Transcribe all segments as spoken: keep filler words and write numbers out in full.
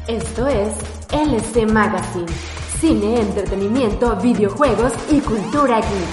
Esto es L C Magazine, cine, entretenimiento, videojuegos y cultura geek.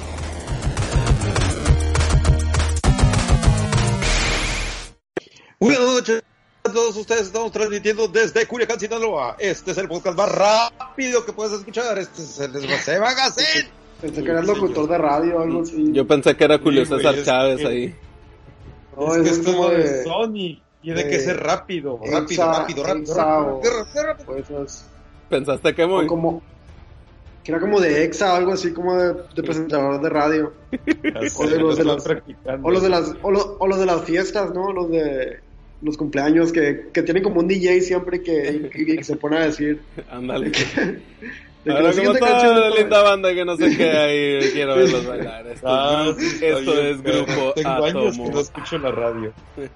Buenas noches a todos ustedes, estamos transmitiendo desde Culiacán, Sinaloa. Este es el podcast más rápido que puedes escuchar. Este es el L C Magazine. Pensé que era el locutor de radio o algo así. Yo pensé que era Julio Sí, César güey, es Chávez que- ahí. No, es que es es como como de de- Sony. Tiene de- que ser rápido, rápido, Exa- rápido, rápido, Exa rápido, o- rápido, rápido. Pues es- ¿Pensaste que muy? o como que era como de Exa o algo así, como de, de presentador de radio. O de los de las, o los de las o, lo- o los de las fiestas, ¿no? Los de los cumpleaños que, que tienen como un D J siempre que, que, que se pone a decir Ándale. que, de que Ahora, la ¿cómo siguiente está canción la es- linda banda que no sé qué ahí? Quiero verlos bailar. Esto, Ah, es, sí, grupo- está esto bien, es pero Grupo Tengo años Átomo. que no escucho la radio.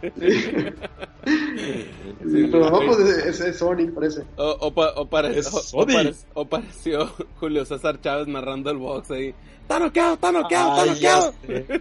Sí, pero no, pues es, es Sony, parece. O, o, pa- o pare- Es o- o Sony. pare- o pareció Julio César Chávez narrando el box ahí. ¡Está noqueado, está noqueado, está Ay, noqueado! ya sé.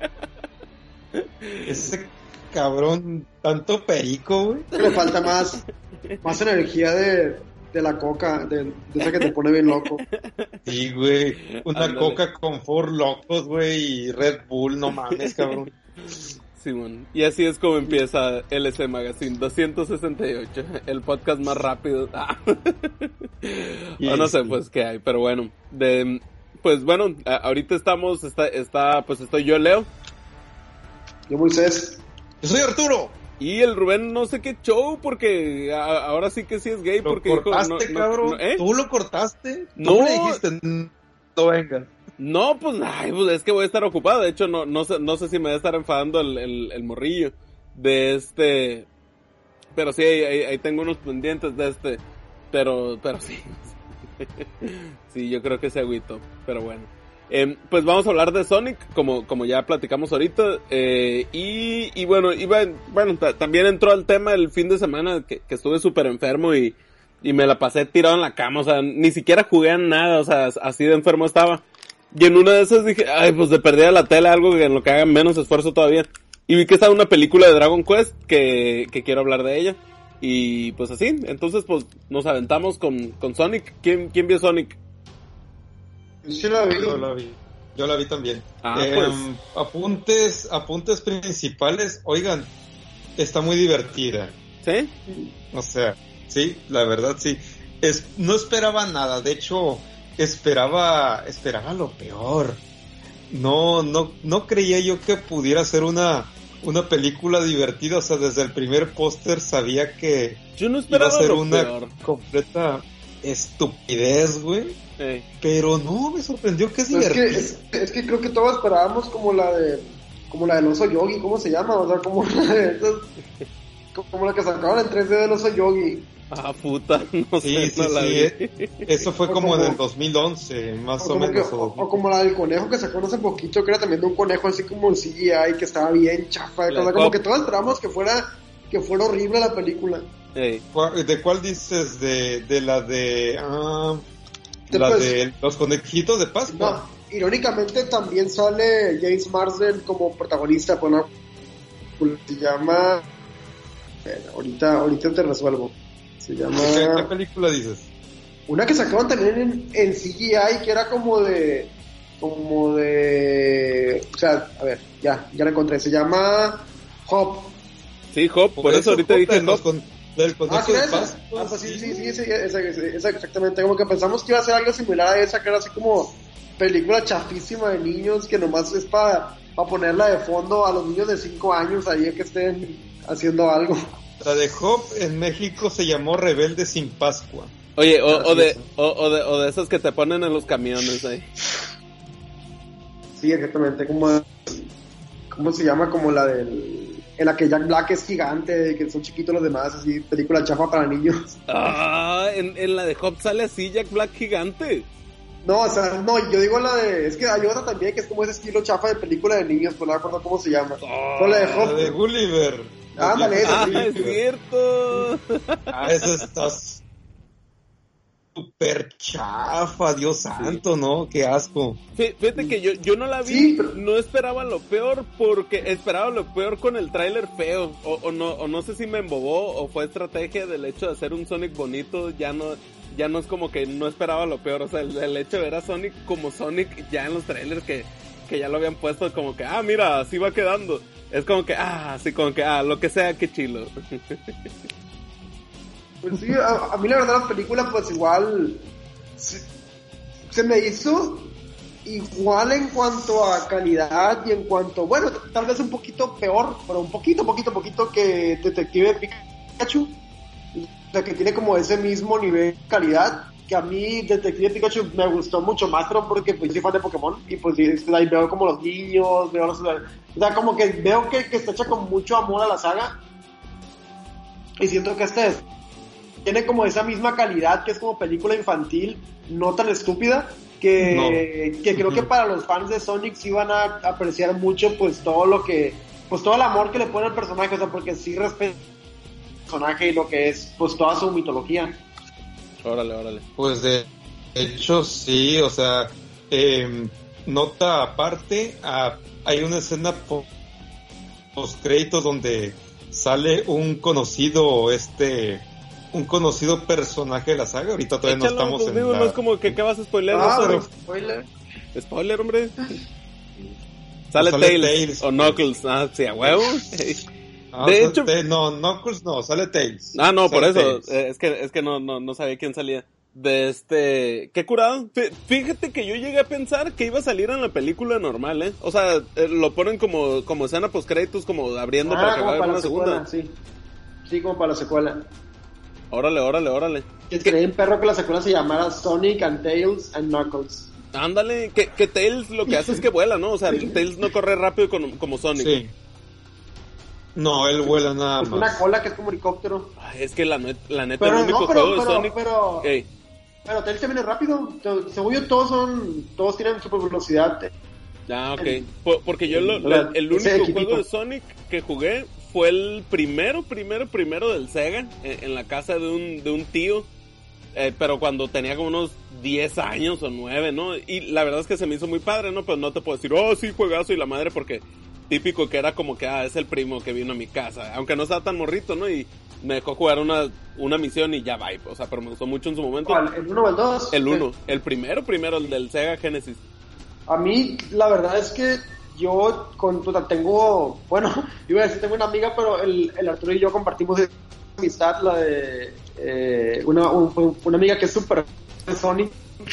Ese cabrón, tanto perico, güey. Le falta más, más energía de, de la coca, de, de esa que te pone bien loco. Sí, güey. Una Ándale. coca con Four Locos, güey, y Red Bull, no mames, cabrón. Simón. Y así es como empieza L C Magazine doscientos sesenta y ocho, el podcast más rápido. Ah. O no sé, Sí. pues qué hay, pero bueno. De, pues bueno, a- ahorita estamos, está, está, pues estoy yo, Leo, Yo, Moisés, Yo soy Arturo. y el Rubén no sé qué show, porque a- ahora sí que sí es gay, Lo porque dijo, cortaste, no, no, cabrón. no, ¿eh? Tú lo cortaste. No. Tú le dijiste, no vengas. No, pues, ay, pues es que voy a estar ocupado. De hecho, no, no sé, no sé si me va a estar enfadando el, el, el morrillo de este. Pero sí, ahí, ahí- ahí tengo unos pendientes de este. Pero, pero sí. Sí, yo creo que se agüitó. Pero bueno. Eh, pues vamos a hablar de Sonic, como, como ya platicamos ahorita. Eh, y, y bueno, iba, bueno, ta- también entró al tema el fin de semana que, que estuve súper enfermo y, y me la pasé tirado en la cama. O sea, ni siquiera jugué a nada. O sea, así de enfermo estaba. Y en una de esas dije, ay, pues de perder la tele, algo que en lo que haga menos esfuerzo todavía. Y vi que estaba una película de Dragon Quest que, que quiero hablar de ella. Y pues así, entonces pues nos aventamos con, con Sonic. ¿Quién, quién vio Sonic? sí la vi. Yo la vi. Yo la vi también. Ah, Eh, pues. Apuntes, apuntes principales. Oigan, está muy divertida. ¿Sí? O sea, sí, la verdad sí. Es, no esperaba nada, de hecho, esperaba, esperaba lo peor. No, no, no creía yo que pudiera ser una, una película divertida. O sea, desde el primer póster sabía que Yo no iba a esperaba ser lo una peor. completa estupidez, güey. Eh, Pero no, me sorprendió que es Es que, divertida. es, es que creo que todos esperábamos como la de como la del oso yogi, ¿cómo se llama? O sea, como la de esas- como la que sacaban en tres D del oso yogi. ah, puta, no Sí, sé, sí, no la sí, vi. eh, eso fue O como, como- del dos mil once, más O o, como, que, menos. o, o- o como la del conejo que sacaron hace poquito, que era también de un conejo así como en C G I, que estaba bien chafa. La O sea, como Cop. que todos esperábamos que fuera, que fuera horrible la película. Eh, ¿Cuál- ¿De cuál dices? De, de la de... ah, De, la pues, de los conejitos de Pascua. No, irónicamente también sale James Marsden como protagonista, pues no, se llama, bueno, ahorita, ahorita te resuelvo, se llama, ¿Qué, qué película dices? una que sacaron también en, en C G I que era como de, como de, o sea, a ver, ya, ya la encontré, se llama Hop. sí, Hop, por, eso ahorita dije los Hop. con- del conejo Ah, ¿sí de era esa? Pascua. Ah, pues sí, sí, sí, sí, esa, esa, esa, exactamente. Como que pensamos que iba a ser algo similar a esa, que era así como película chafísima de niños, que nomás es para ponerla de fondo a los niños de cinco años ahí que estén haciendo algo. La de Hop en México se llamó Rebelde sin Pascua. Oye, o, o, Así de, es. o, o, de, o de esas que te ponen en los camiones ahí. Sí, exactamente. Como, ¿cómo se llama? Como la del... En la que Jack Black es gigante, que son chiquitos los demás, así, película chafa para niños. Ah, en, en la de Hop sale así Jack Black gigante. No, o sea, no, yo digo la de... Es que hay otra también que es como ese estilo chafa de película de niños, pero no me acuerdo cómo se llama. Fue la de La Hop. de Gulliver. Ándale, esa Ah, sí. es cierto. Ah, esa estás... súper chafa, Dios santo, ¿no? Qué asco. Fíjate que yo, yo no la vi, sí, pero... no esperaba lo peor porque esperaba lo peor con el tráiler feo, o, o no o no sé si me embobó o fue estrategia del hecho de hacer un Sonic bonito, ya no ya no es como que no esperaba lo peor, o sea, el, el hecho de ver a Sonic como Sonic ya en los trailers que, que ya lo habían puesto como que, ah, mira, así va quedando, es como que, ah, así como que, ah, lo que sea, qué chilo. Pues sí, a, a mí la verdad la película pues igual se, se me hizo igual en cuanto a calidad y en cuanto, bueno, tal vez un poquito peor, pero un poquito, poquito, poquito que Detective Pikachu, o sea, que tiene como ese mismo nivel de calidad, que a mí Detective Pikachu me gustó mucho más, pero porque pues soy fan de Pokémon, y pues ahí veo como los niños, veo los, o sea, como que veo que, que está hecha con mucho amor a la saga, y siento que este es tiene como esa misma calidad, que es como película infantil, no tan estúpida, que, no. que creo uh-huh. que para los fans de Sonic sí van a apreciar mucho, pues todo lo que, pues todo el amor que le pone al personaje, o sea, porque sí respeta el personaje y lo que es, pues toda su mitología. Órale, órale. Pues de hecho sí, o sea, eh, nota aparte, ah, hay una escena post créditos donde sale un conocido, este... un conocido personaje de la saga. Ahorita todavía Échalo, no estamos en digo, la... no es como que acabas de spoilear. Ah, no, pero spoiler. Spoiler, hombre. Sale, sale Tails, Tails o Knuckles. Ah, sí, a huevo. Ah, de hecho... Te, no, Knuckles no, sale Tails. Ah, no, sale por eso. Eh, es que es que no, no, no sabía quién salía. De este... ¿Qué curado? Fíjate que yo llegué a pensar que iba a salir en la película normal, ¿eh? O sea, eh, lo ponen como, como escena post créditos, como abriendo ah, para que vaya una segunda. segunda. Sí. Sí, como para la secuela. Órale, órale, órale. Que sería un perro que la secuela se llamara Sonic and Tails and Knuckles. Ándale, que, que Tails lo que hace es que vuela, ¿no? O sea, Tails no corre rápido como, como Sonic. Sí. No, él vuela nada pues más. Una cola que es como helicóptero. Ay, es que la, la neta, pero el único no, pero, juego pero, de Sonic... Pero, hey. pero Tails se viene rápido. Según yo, todos son... Todos tienen super velocidad. Ah, ok. El, Porque yo lo, la, el único juego de Sonic que jugué fue el primero, primero, primero del Sega, en, en la casa de un, de un tío, eh, pero cuando tenía como unos diez años o nueve, ¿no? Y la verdad es que se me hizo muy padre, ¿no? Pero no te puedo decir, oh, sí, juegazo y la madre, porque típico que era como que, ah, es el primo que vino a mi casa, aunque no estaba tan morrito, ¿no? Y me dejó jugar una, una misión y ya va, o sea, pero me gustó mucho en su momento. ¿Cuál? ¿El uno o el dos? El uno, el primero, primero, el del Sega Genesis. A mí, la verdad es que yo con, tengo, bueno, iba a decir tengo una amiga, pero el, el Arturo y yo compartimos esa amistad, la de eh, una, un, una amiga que es súper de Sonic.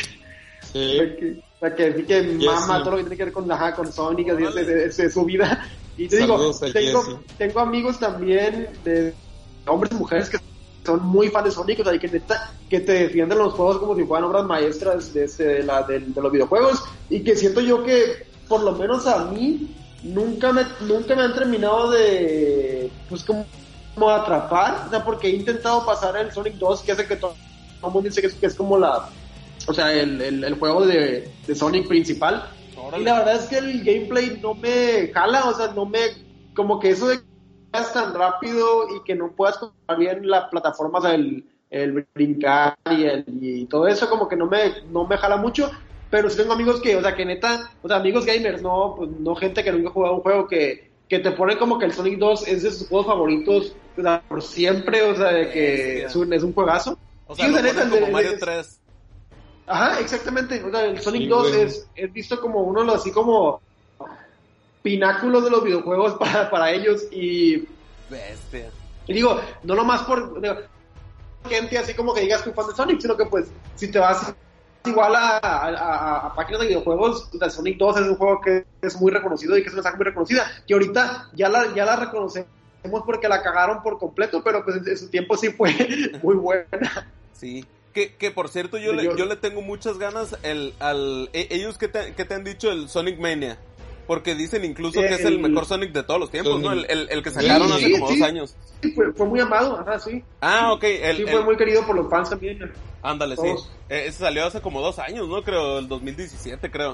Sí. La que, la que, sí que yes, mama sí. todo lo que tiene que ver con, ajá, con Sonic, así es, es, es su vida. Y te digo, tengo, tengo amigos también de hombres y mujeres que son muy fans de Sonic, o sea, que, neta, que te defienden los juegos como si fueran obras maestras de, ese, de, la, de, de los videojuegos, y que siento yo que por lo menos a mí nunca me nunca me han terminado de pues como, como atrapar, o sea, porque he intentado pasar el Sonic dos, que es el que todo el mundo dice que es, que es como la, o sea, el, el, el juego de, de Sonic principal. Órale. Y la verdad es que el gameplay no me jala, o sea, no me, como que eso de que es tan rápido y que no puedas controlar bien la plataforma, o sea, el, el brincar y, el, y todo eso, como que no me, no me jala mucho. Pero sí tengo amigos que, o sea, que neta, o sea, amigos gamers, no, pues no gente que nunca ha jugado un juego, que, que te ponen como que el Sonic dos es de sus juegos favoritos, o sea, por siempre, o sea, de que es un, es un juegazo. O sea, sí, o sea, neta, como el, Mario tres. Ajá, exactamente, o sea, el Sonic sí, dos bueno. es, es visto como uno de los, así como, pináculos de los videojuegos para, para ellos, y... Bestia. Y digo, no nomás por... Digo, gente así como que digas que es fan de Sonic, sino que pues, si te vas... igual a, a, a, a páginas de videojuegos, o sea, Sonic dos es un juego que es muy reconocido y que es una saga muy reconocida, que ahorita ya la, ya la reconocemos porque la cagaron por completo, pero pues en su tiempo sí fue muy buena. Sí, que, que por cierto yo, yo, le, yo le tengo muchas ganas el, al, ellos que te, que te han dicho el Sonic Mania, porque dicen incluso el, que es el mejor Sonic de todos los tiempos, Sonic. ¿no? El, el, el que sacaron sí, hace sí, como sí. dos años. Sí, fue, fue muy amado, ajá, sí. Ah, ok. El, sí, el, fue muy querido por los fans también. Ándale, sí. Eh, ese salió hace como dos años, ¿no? Creo, el dos mil diecisiete, creo.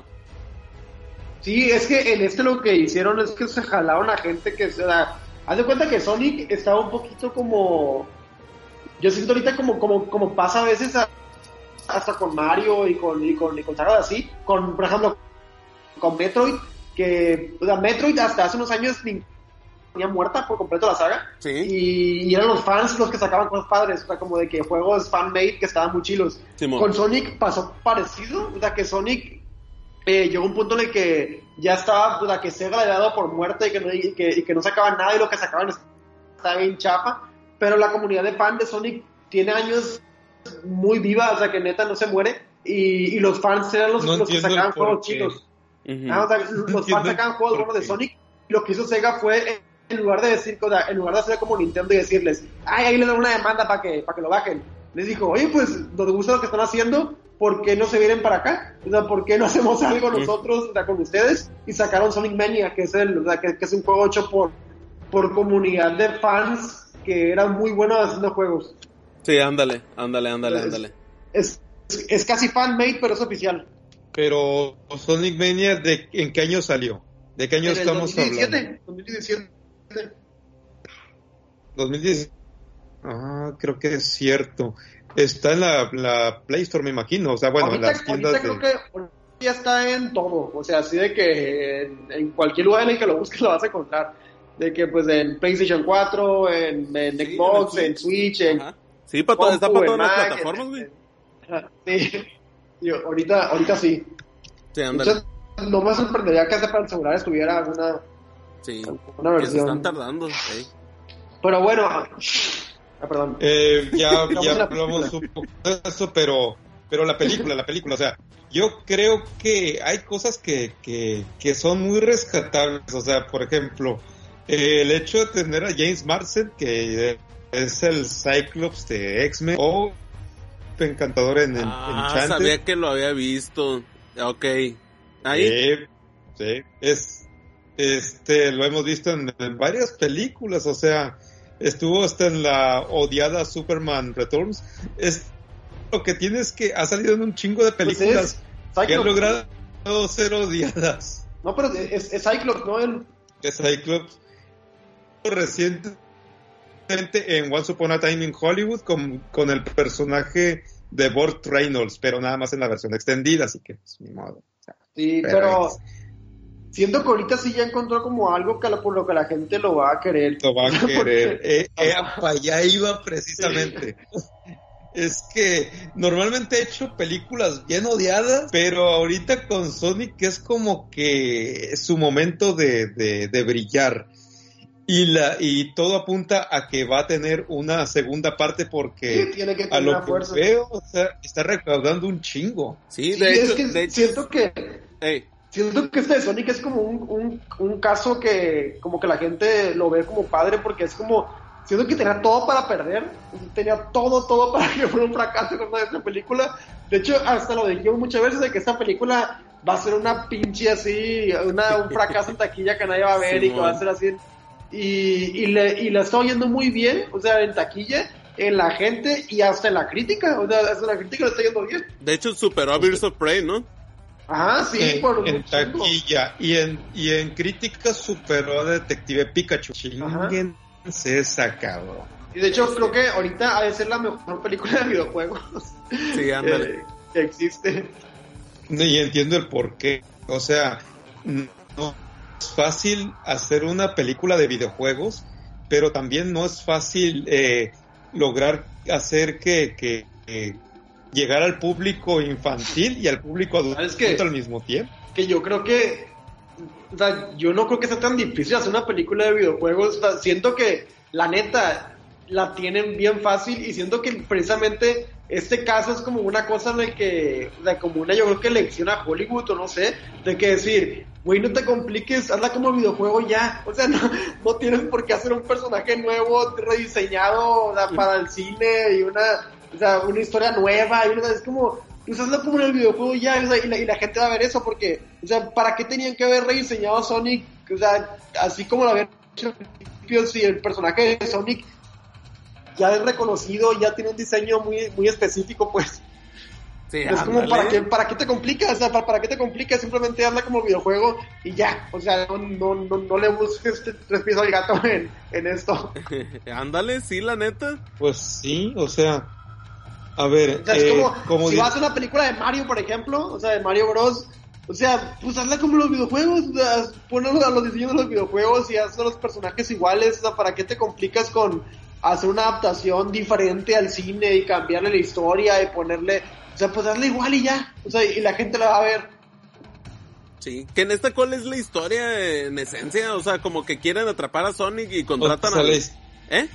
Sí, es que en este lo que hicieron es que se jalaron a gente que, o sea, haz de cuenta que Sonic estaba un poquito como, yo siento ahorita como, como, como pasa a veces a, hasta con Mario y con, y con, y con sagas así, con, por ejemplo, con Metroid, que, o sea, Metroid hasta hace unos años tenía muerta por completo la saga, sí. y, y eran los fans los que sacaban cosas padres, o sea, como de que juegos fan-made que estaban muy chilos. Sí, con Sonic pasó parecido, o sea, que Sonic eh, llegó a un punto en el que ya estaba, o sea, que Sega le había dado por muerte y que no, y que, y que no sacaban nada, y lo que sacaban estaba bien chafa, pero la comunidad de fans de Sonic tiene años muy viva, o sea, que neta no se muere, y, y los fans eran los, no los que sacaban juegos chilos. Uh-huh. Ah, o sea, los no fans sacaban juegos buenos de Sonic, y lo que hizo Sega fue, en lugar de decir, o sea, en lugar de hacer como Nintendo y decirles, ay, ahí les dan una demanda para que, para que lo bajen, les dijo, oye, pues, nos gusta lo que están haciendo, ¿por qué no se vienen para acá? O sea, ¿por qué no hacemos algo nosotros, o sea, con ustedes? Y sacaron Sonic Mania, que es el, o sea, que, que es un juego hecho por, por comunidad de fans que eran muy buenos haciendo juegos. Sí, ándale, ándale, ándale, ándale. Es, es, es casi fan-made, pero es oficial. Pero Sonic Mania, ¿de en qué año salió? ¿De qué año en estamos dos mil diecisiete, hablando? dos mil diecisiete. dos mil diez. Ah, creo que es cierto. Está en la, la Play Store, me imagino. O sea, bueno, ahorita, en las tiendas ahorita de... creo que ya está en todo. O sea, así de que en, en cualquier lugar en el que lo busques lo vas a encontrar. De que pues en PlayStation cuatro, en, en sí, Xbox, en Switch, en... Ajá. Sí, para todo, está para todas las plataformas, güey. Sí, y ahorita, ahorita sí. Sí, ándale. Entonces, no me sorprendería que hasta para el celular estuviera alguna, sí, una versión. Se están tardando, sí. Pero bueno, ah, perdón. Eh, ya ya hablamos un poco de eso, pero, pero la película, la película, o sea, yo creo que hay cosas que, que, que son muy rescatables, o sea, por ejemplo, eh, el hecho de tener a James Marsden, que eh, es el Cyclops de X-Men, o encantador en, en ah, Enchanted. Sabía que lo había visto. Ok. Ahí. Sí, sí, es, este, lo hemos visto en, en varias películas, o sea, estuvo hasta en la odiada Superman Returns. Es lo que tienes que ha salido en un chingo de películas pues que han logrado ser odiadas. No, pero es, es Cyclops, ¿no? El... Es Cyclops. Recientemente en Once Upon a Time in Hollywood con, con el personaje de Burt Reynolds, pero nada más en la versión extendida, así que pues ni modo. O sea, sí, pero, pero es... siento que ahorita sí ya encontró como algo que por lo que la gente lo va a querer. Lo va a querer. eh, eh, para allá iba precisamente. Es que normalmente he hecho películas bien odiadas, pero ahorita con Sonic es como que su momento de, de, de brillar. Y la y todo apunta a que va a tener una segunda parte porque sí, tiene que tener a lo que fuerza. veo, o sea, está recaudando un chingo. Sí, sí de es hecho, que de hecho. siento que hey. siento que este de Sonic es como un, un, un caso que como que la gente lo ve como padre porque es como siento que tenía todo para perder, tenía todo, todo para que fuera un fracaso con esta película. De hecho, hasta lo dijimos muchas veces de que esta película va a ser una pinche así, una, un fracaso en taquilla que nadie va a ver sí, y que va a ser así. Y, y, le, y la está oyendo muy bien, o sea, en taquilla, en la gente y hasta en la crítica, o sea, hasta en la crítica lo está yendo bien. De hecho, superó a Birds of Prey, ¿no? Ajá, sí, en, por en taquilla y en, y en crítica superó a Detective Pikachu. Chinguense esa cabrón. Y de hecho, creo que ahorita ha de ser la mejor película de videojuegos. Sí, ándale. eh, que existe. Y entiendo el porqué. O sea, no es fácil hacer una película de videojuegos, pero también no es fácil eh, lograr hacer que, que, que llegar al público infantil y al público adulto que, al mismo tiempo. Que yo creo que, o sea, yo no creo que sea tan difícil hacer una película de videojuegos. O sea, siento que la neta la tienen bien fácil y siento que precisamente este caso es como una cosa en la que, o sea, como una, yo creo que lección a Hollywood o no sé, de que decir, güey, no te compliques, hazla como videojuego ya, o sea, no, no tienes por qué hacer un personaje nuevo, rediseñado, o sea, para el cine y una, o sea, una historia nueva, y una, es como, pues hazla como en el videojuego ya, o sea, y, la, y la gente va a ver eso, porque, o sea, ¿para qué tenían que haber rediseñado a Sonic? O sea, así como lo habían hecho al principio, si el personaje de Sonic ya es reconocido, ya tiene un diseño muy muy específico, pues. Sí, es como, ¿para qué, ¿para qué te complicas? O sea, ¿para, ¿para qué te complicas? Simplemente habla como videojuego y ya. O sea, no, no, no, no le busques tres pies al gato en, en esto. Ándale, sí, la neta. Pues sí, o sea, A ver, o sea, es eh, como, como si di- vas a una película de Mario, por ejemplo, o sea, de Mario Bros, o sea, pues hazla como los videojuegos, o sea, ponlos a los diseños de los videojuegos y haz a los personajes iguales, o sea, ¿para qué te complicas con hacer una adaptación diferente al cine y cambiarle la historia y ponerle, o sea, pues hazla igual y ya, o sea, y la gente la va a ver. Sí, que en esta, ¿cuál es la historia en esencia? O sea, como que quieren atrapar a Sonic y contratan O sea, a... les- ¿Eh?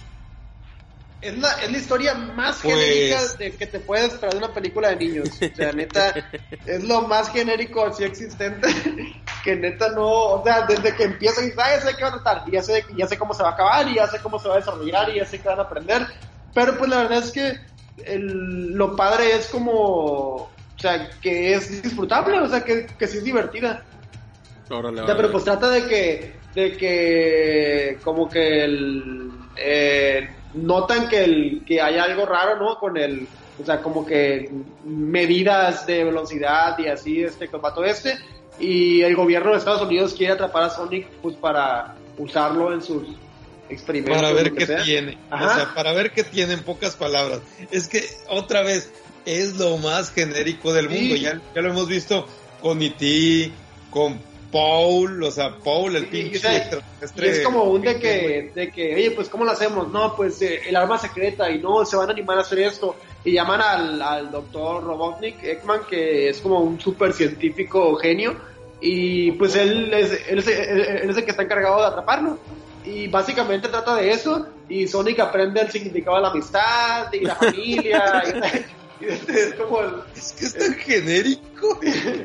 Es la, es la historia más Pues- genérica de que te puedes esperar de una película de niños. O sea, neta, es lo más genérico así existente. Que neta no, o sea, desde que empieza y ah, ya sé qué va a tratar, y ya sé, ya sé cómo se va a acabar, y ya sé cómo se va a desarrollar, y ya sé qué van a aprender. Pero pues la verdad es que el, lo padre es como, o sea, que es disfrutable, o sea, que, que sí es divertida. Órale, O sea, órale. pero pues trata de que, de que, como que el, eh, notan que el, que hay algo raro, ¿no? Con el, o sea, como que medidas de velocidad y así, este, combate este, y el gobierno de Estados Unidos quiere atrapar a Sonic, pues, para usarlo en sus experimentos. para ver lo que qué sea. tiene. Ajá. O sea, para ver qué tiene en pocas palabras. Es que, otra vez, es lo más genérico del Sí. mundo. Ya, ya lo hemos visto con E T, con Paul, o sea, Paul, el Sí, pinche o sea, extraterrestre. Y es como un de que, de que, oye, pues, ¿cómo lo hacemos? No, pues, eh, el arma secreta, y no, se van a animar a hacer esto. Y llaman al, al doctor Robotnik, Ekman, que es como un súper científico genio, y pues él es, él, es, él, él es el que está encargado de atraparlo. Y básicamente trata de eso, y Sonic aprende el significado de la amistad, y la familia, y, y es como el, Es que es tan genérico.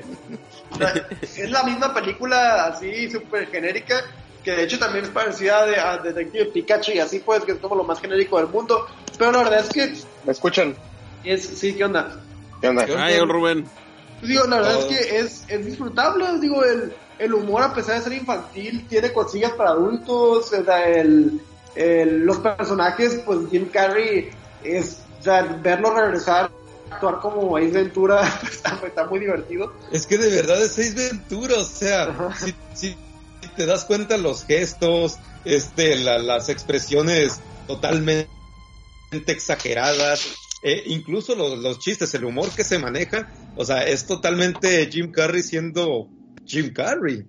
o sea, es la misma película así súper genérica, que de hecho también es parecida de, a Detective Pikachu y así, pues, que es como lo más genérico del mundo. Pero la verdad es que ¿Me escuchan? es, sí, ¿qué onda? ¿Qué onda? ¿Qué? Ay, Rubén. Pues digo, la verdad Todo. es que es, es disfrutable, digo, el, el humor, a pesar de ser infantil, tiene cosillas para adultos, o sea, el, el, los personajes, pues Jim Carrey, es, o sea, verlo regresar, actuar como Ace Ventura, está, está muy divertido. Es que de verdad es Ace Ventura, o sea, Ajá. si, si te das cuenta los gestos, este, la- las expresiones totalmente exageradas, eh, incluso los, los chistes, el humor que se maneja, o sea, es totalmente Jim Carrey siendo Jim Carrey.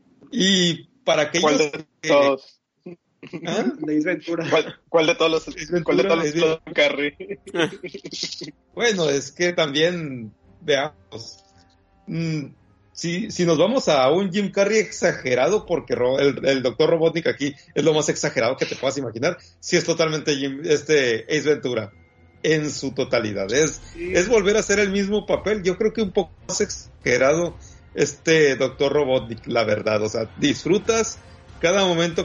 Y para aquellos ¿Cuál de que- todos? ¿Ah? De Ace Ventura. ¿Cuál, cuál de todos los, Ventura, cuál de todos los es bien. Tom Carrey? Bueno, es que también, veamos, mm, si, si nos vamos a un Jim Carrey exagerado, porque Ro- el, el doctor Robotnik aquí es lo más exagerado que te puedas imaginar, sí es totalmente Jim, este Ace Ventura, en su totalidad. Es, Sí. es volver a hacer el mismo papel, yo creo que un poco más exagerado este doctor Robotnik, la verdad, o sea, disfrutas cada momento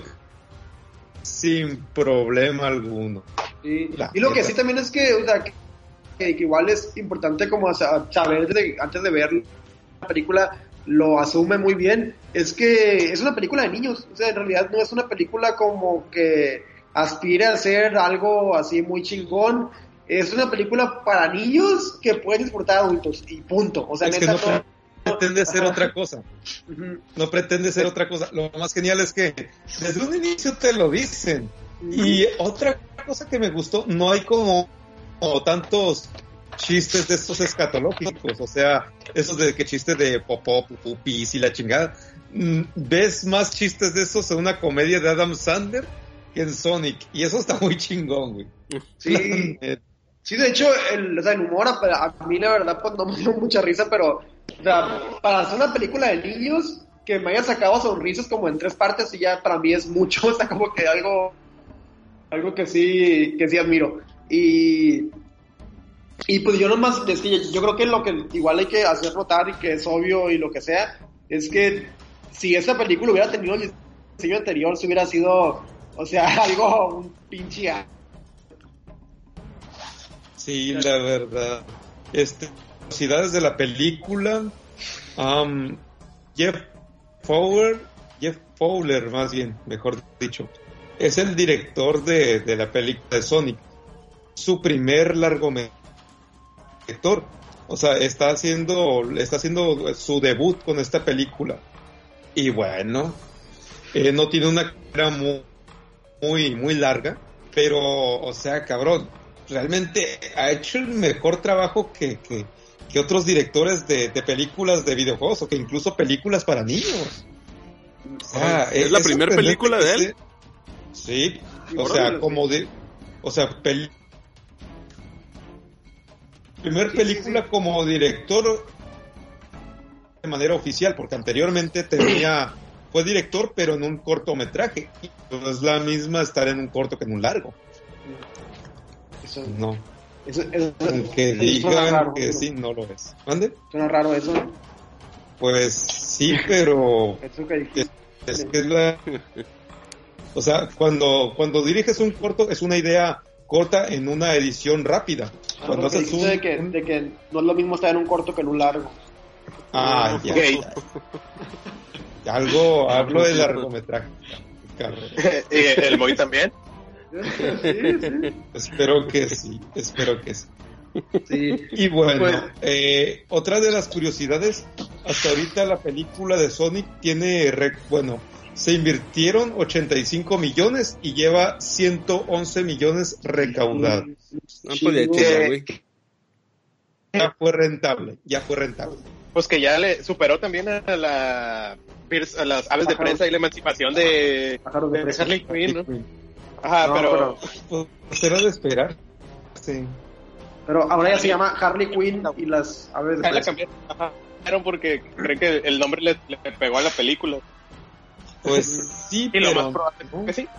sin problema alguno. Sí. La Y lo que neta. sí también es que, o sea, que, que igual es importante como sa- saber de- antes de ver la película, lo asume muy bien, es que es una película de niños, o sea, en realidad no es una película como que aspira a ser algo así muy chingón, es una película para niños que pueden disfrutar adultos, y punto, o sea, Es que neta, no no- pretende ser Ajá. otra cosa. Ujú. No pretende ser otra cosa. Lo más genial es que desde un inicio te lo dicen. Y otra cosa que me gustó, no hay como, como tantos chistes de estos escatológicos, o sea, esos de que chistes de popó, pupú, pis y la chingada. Mm, ves más chistes de esos en una comedia de Adam Sandler que en Sonic, y eso está muy chingón, güey. Sí. Sí, de hecho, el, o sea, el humor a, a mí la verdad pues no me dio mucha risa, pero o sea, para hacer una película de niños que me haya sacado sonrisas como en tres partes y ya para mí es mucho, o sea, como que algo algo que sí que sí admiro. Y y pues yo nomás, es que yo, yo creo que lo que igual hay que hacer notar y que es obvio y lo que sea, es que si esa película hubiera tenido el diseño anterior, si hubiera sido, o sea, algo, un pinche Sí, la verdad. Este, curiosidades de la película. Um, Jeff Fowler, Jeff Fowler, más bien, mejor dicho, es el director de, de la película de Sonic. Su primer largometraje. O sea, está haciendo, está haciendo su debut con esta película. Y bueno, eh, no tiene una carrera muy, muy, muy larga, pero, o sea, cabrón. realmente ha hecho el mejor trabajo que, que, que otros directores de, de películas de videojuegos o que incluso películas para niños. O sea, ¿Es, es la primera película de él? Sí, o sea, como de, o sea, pel primer película sí, sí, sí. como director de manera oficial, porque anteriormente tenía fue director, pero en un cortometraje. No es la misma estar en un corto que en un largo. Eso, no. Eso, eso, Aunque eso digan raro, que ¿no? sí, no lo es. ¿Mande? Suena raro eso. Pues sí, pero eso que es, es que es la, o sea, cuando cuando diriges un corto es una idea corta en una edición rápida. Ah, cuando haces un, de que, un... de que no es lo mismo estar en un corto que en un largo. Ah, ya. Okay. ya. Algo hablo de largometraje. ¿Y el Moy también? Sí, sí. Espero que sí, espero que sí. Sí. Y bueno, pues, eh, otra de las curiosidades, hasta ahorita la película de Sonic tiene, bueno, se invirtieron ochenta y cinco millones y lleva ciento once millones recaudados. No podía chillar, güey. Ya fue rentable, ya fue rentable. Pues que ya le superó también a la a las aves de presa y la emancipación de, de, de Harley Quinn, ¿no? Ajá, no, pero... pero... Pues era de esperar. Sí. Pero ahora ya se llama Harley Quinn y las aves de presa. Ajá, porque creen que el nombre le, le pegó a la película. Pues sí, y pero... lo más probable es que sí.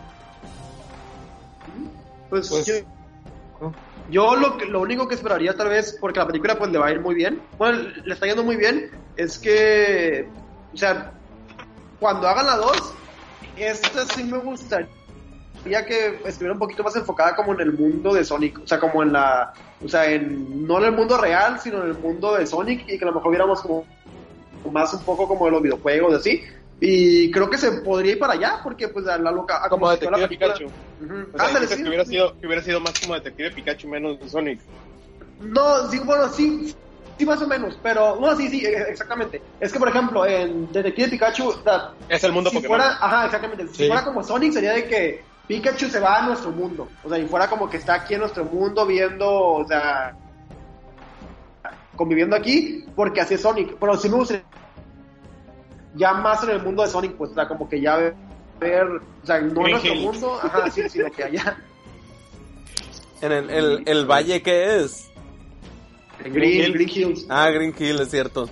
Pues, pues yo, no. yo lo, que, lo único que esperaría tal vez, porque la película pues le va a ir muy bien, bueno, le está yendo muy bien, es que, o sea, cuando hagan la dos, esta sí me gustaría que estuviera un poquito más enfocada como en el mundo de Sonic, o sea, como en la, o sea, en, no en el mundo real, sino en el mundo de Sonic, y que a lo mejor viéramos como más un poco como de los videojuegos, así. Y creo que se podría ir para allá, porque pues a la loca... A como Detective la Pikachu. Uh-huh. O sea, Ándale, sí. que, hubiera sido, que hubiera sido más como Detective Pikachu, menos de Sonic. No, sí, bueno, sí, sí más o menos, pero... No, sí, sí, exactamente. Es que, por ejemplo, en Detective Pikachu... Da, es el mundo si Pokémon. Fuera, ajá, exactamente. Si sí. fuera como Sonic, sería de que Pikachu se va a nuestro mundo. O sea, y fuera como que está aquí en nuestro mundo viendo, o sea... conviviendo aquí, porque así es Sonic. Pero sí me gustaría... ya más en el mundo de Sonic, pues, o sea, como que ya ver, o sea, no en nuestro mundo, ajá, sí, sino que allá. ¿En el, el, el valle qué es? En Green, Green Hills. Ah, Green Hill, es cierto.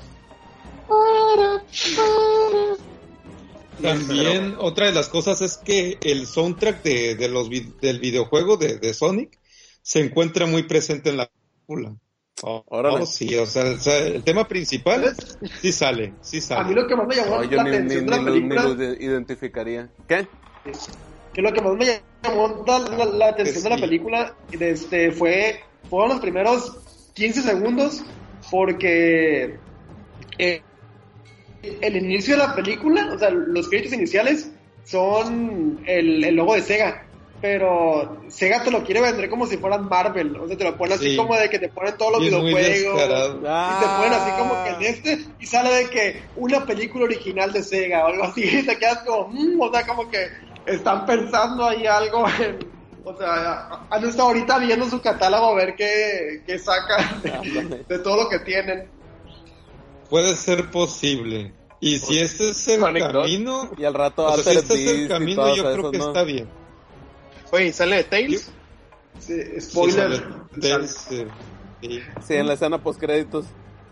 También pero... otra de las cosas es que el soundtrack de, de los del videojuego de, de Sonic se encuentra muy presente en la película. Oh, oh, sí, o sea, o sea, el tema principal sí sale, sí sale. A mí lo que más me llamó oh, la ni, atención ni, de la ni, película... Ni lo identificaría. ¿Qué? Que lo que más me llamó la, la, la atención sí. de la película este, fue, fueron los primeros quince segundos, porque eh, el inicio de la película, o sea, los créditos iniciales son el, el logo de Sega. Pero Sega te lo quiere vender como si fueran Marvel, o sea, te lo ponen así sí. como de que te ponen todos los y videojuegos ah. y te ponen así como que en este y sale de que una película original de Sega o algo así y te quedas como, mmm, o sea, como que están pensando ahí algo en, o sea, han estado ahorita viendo su catálogo a ver qué, qué sacan de, de todo lo que tienen. Puede ser posible. Y si este es el Sonic camino y al rato o sea, si este es el camino yo creo que ¿no? está bien. Oye, ¿sale de Tails? Sí, spoiler. Sí, Tails, sí. sí, en la escena post créditos.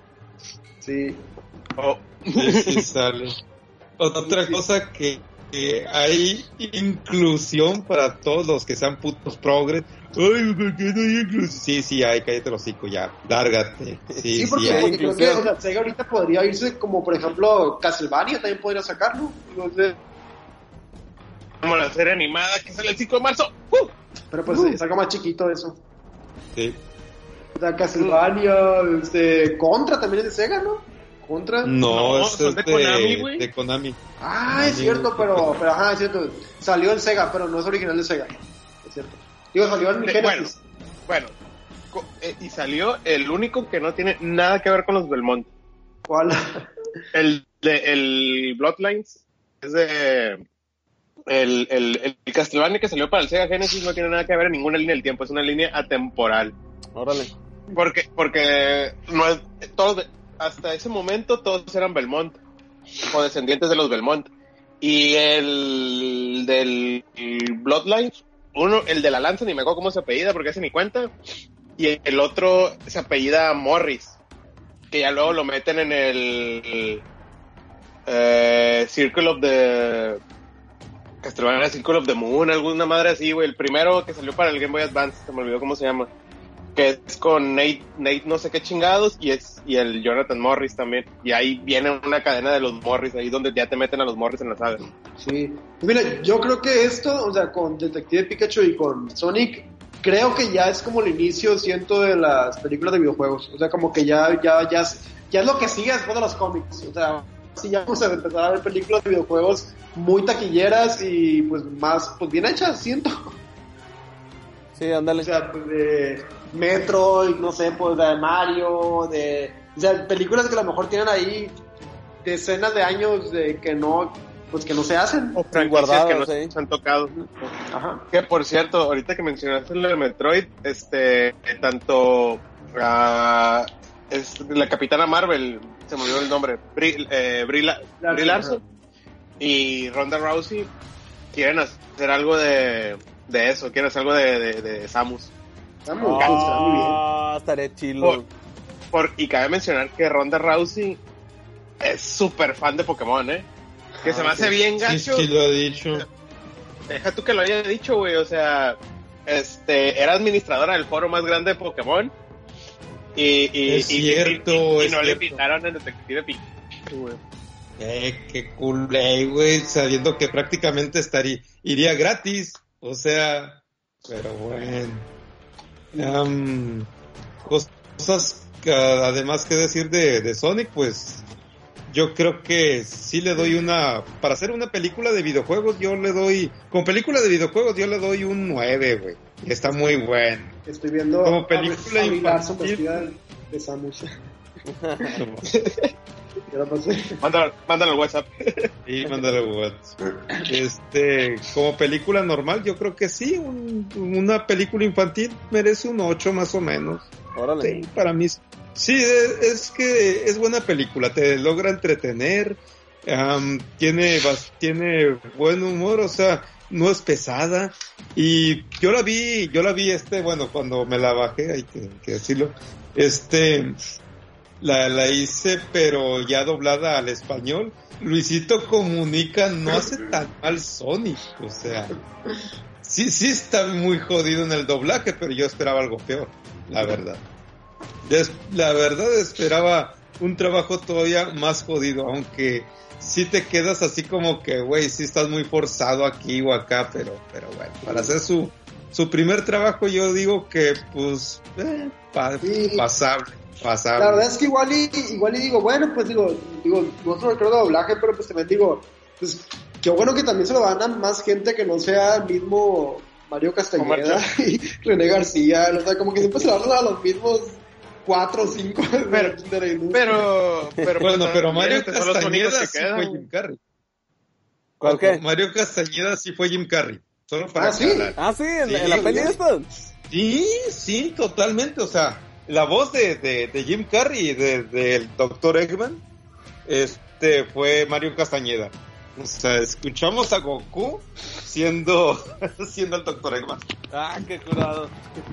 Sí. Oh. Sí, sí sale. Otra cosa que, que hay inclusión para todos los que sean putos progres. Ay, ¿por qué no hay inclusión? Sí, sí hay, cállate los hocico ya, lárgate. Sí, sí, porque, sí hay. porque creo que o sea, Sega ahorita podría irse como, por ejemplo, Castlevania también podría sacarlo. No sé. Como la serie animada que sale el cinco de marzo. ¡Uh! Pero pues uh. es algo más chiquito eso. Sí. O sea, Castlevania, este, Contra también es de Sega, ¿no? Contra. No, no es de, de Konami, güey. De Konami. Ah, Konami. Es cierto, pero, pero ajá, es cierto. Salió en Sega, pero no es original de Sega. Es cierto. Digo, salió en Genesis. Bueno, bueno. Eh, y salió el único que no tiene nada que ver con los Belmont. ¿Cuál? El de el Bloodlines es de el, el, el Castlevania que salió para el Sega Genesis no tiene nada que ver en ninguna línea del tiempo, es una línea atemporal. Órale. Porque, porque no es, todos, hasta ese momento todos eran Belmont, o descendientes de los Belmont. Y el del el Bloodlines, uno, el de la lanza, ni me acuerdo cómo se apellida porque hace ni cuenta. Y el otro se apellida Morris, que ya luego lo meten en el eh, Circle of the Castlevania Circle of the Moon, alguna madre así, güey. El primero que salió para el Game Boy Advance, se me olvidó cómo se llama, que es con Nate, Nate no sé qué chingados, y es y el Jonathan Morris también. Y ahí viene una cadena de los Morris, ahí donde ya te meten a los Morris en la saga. Sí. Pues mira, yo creo que esto, o sea, con Detective Pikachu y con Sonic, creo que ya es como el inicio, siento, de las películas de videojuegos. O sea, como que ya, ya, ya, es, ya es lo que sigue después de los cómics. O sea, sí, ya vamos a empezar a ver películas de videojuegos muy taquilleras y pues más, pues bien hechas, siento. Sí, ándale. O sea, pues de Metroid, no sé, pues de Mario, de... O sea, películas que a lo mejor tienen ahí decenas de años de que no, pues que no se hacen. O franquicias que no sí. se han tocado. Ajá. Que por cierto, ahorita que mencionaste lo de Metroid, este, tanto uh, es la Capitana Marvel, se me olvidó el nombre, Brie, eh, Brie, La, Brie Larson y Ronda Rousey quieren hacer algo de, de eso, quieren hacer algo de, de, de Samus. Samus, oh, está muy bien. Ah, estaré chilo. Por, por, y cabe mencionar que Ronda Rousey es súper fan de Pokémon, ¿eh? Que ah, se me hace sí. bien gacho. Sí, sí, lo ha dicho. Deja tú que lo haya dicho, güey, o sea, este, era administradora del foro más grande de Pokémon. Y, y, es y, cierto, y, y, y es no cierto. le invitaron al Detective Pikachu, güey. Eh, qué cool, eh, güey, sabiendo que prácticamente estaría, iría gratis, o sea, pero bueno. Um, cosas que, además que decir de, de Sonic, pues yo creo que sí le doy una, para hacer una película de videojuegos yo le doy, con película de videojuegos yo le doy un nueve, güey, está muy bueno. Estoy viendo como película a, a infantil de, de Samus. ¿Qué la pasé? Mándalo, mándalo al WhatsApp. Sí, mándalo al WhatsApp. Este, como película normal, yo creo que sí, un, una película infantil merece un ocho más o menos. Órale. Sí, para mí, sí, es, es que es buena película, te logra entretener, um, tiene, tiene buen humor, o sea, no es pesada, y yo la vi, yo la vi este, bueno, cuando me la bajé, hay que, que decirlo, este... La, la hice, pero ya doblada al español. Luisito Comunica no hace tan mal Sonic, o sea, sí, sí está muy jodido en el doblaje, pero yo esperaba algo peor, la verdad. Des, la verdad esperaba un trabajo todavía más jodido, aunque sí te quedas así como que, güey, sí estás muy forzado aquí o acá, pero, pero bueno, para hacer su, su primer trabajo yo digo que, pues, eh, pa, sí. pasable. Pasable. La verdad es que igual y, igual y digo, bueno, pues digo, digo, no solo creo de doblaje, pero pues también digo, pues qué bueno que también se lo dan a más gente que no sea el mismo Mario Castañeda y René García, o sea, como que siempre se lo dan a los mismos cuatro o cinco pero, de la industria. Pero, pero bueno, pero Mario Castañeda sí fue Jim Carrey. ¿Cuál qué? Mario Castañeda sí fue Jim Carrey. Solo para ah, ¿sí? aclarar. Ah, sí, en, sí, en la peli esta. Sí, sí, totalmente, o sea, la voz de, de, de Jim Carrey y del de, de doctor Eggman este fue Mario Castañeda. O sea, escuchamos a Goku siendo siendo el doctor Eggman. Ah, qué curado.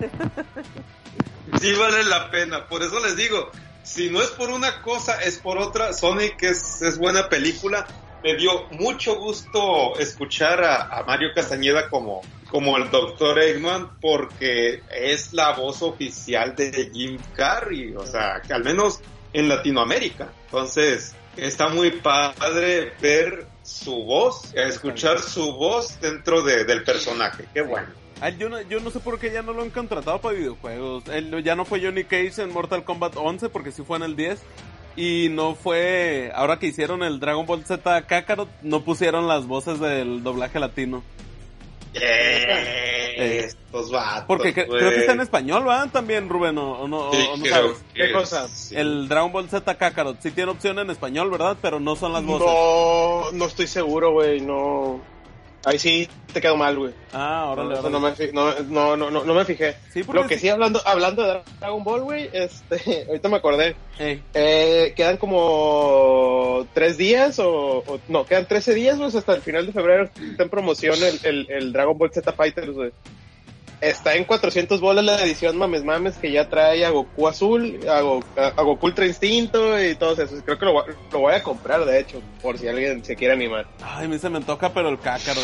Sí vale la pena, por eso les digo, si no es por una cosa, es por otra. Sonic es, es buena película. Me dio mucho gusto escuchar a, a Mario Castañeda como, como el doctor Eggman, porque es la voz oficial de Jim Carrey, o sea, que al menos en Latinoamérica. Entonces, está muy padre ver su voz, escuchar su voz dentro de, del personaje. Qué bueno. Ay, yo, no, yo no sé por qué ya no lo han contratado para videojuegos. Él, ya no fue Johnny Cage en Mortal Kombat once, porque sí fue en el diez. Y no fue, ahora que hicieron el Dragon Ball Z Kakarot, no pusieron las voces del doblaje latino. Yeah, eh, estos vatos, porque cre- creo que está en español, ¿verdad? También, Rubén, o, o no, sí, o no sabes. ¿Qué cosa? Sí. El Dragon Ball Z Kakarot sí tiene opción en español, ¿verdad? Pero no son las voces. No, no estoy seguro, güey, no... Ahí sí te quedó mal, güey. Ah, órale, órale. No me, fi- no, no, no, no, no me fijé. Sí, porque Lo que sí- sí, hablando, hablando de Dragon Ball, güey, este, ahorita me acordé. Ey. Eh, quedan como tres días o, o no, quedan trece días, güey, hasta el final de febrero. Está en promoción el, el, el Dragon Ball Z Fighters, güey. Está en cuatrocientos bolas la edición mames mames que ya trae a Goku azul, a, Go, a, a Goku Ultra Instinto y todo eso. Creo que lo, voy- lo voy a comprar, de hecho, por si alguien se quiere animar. Ay, a mí se me antoja, pero el cácaro.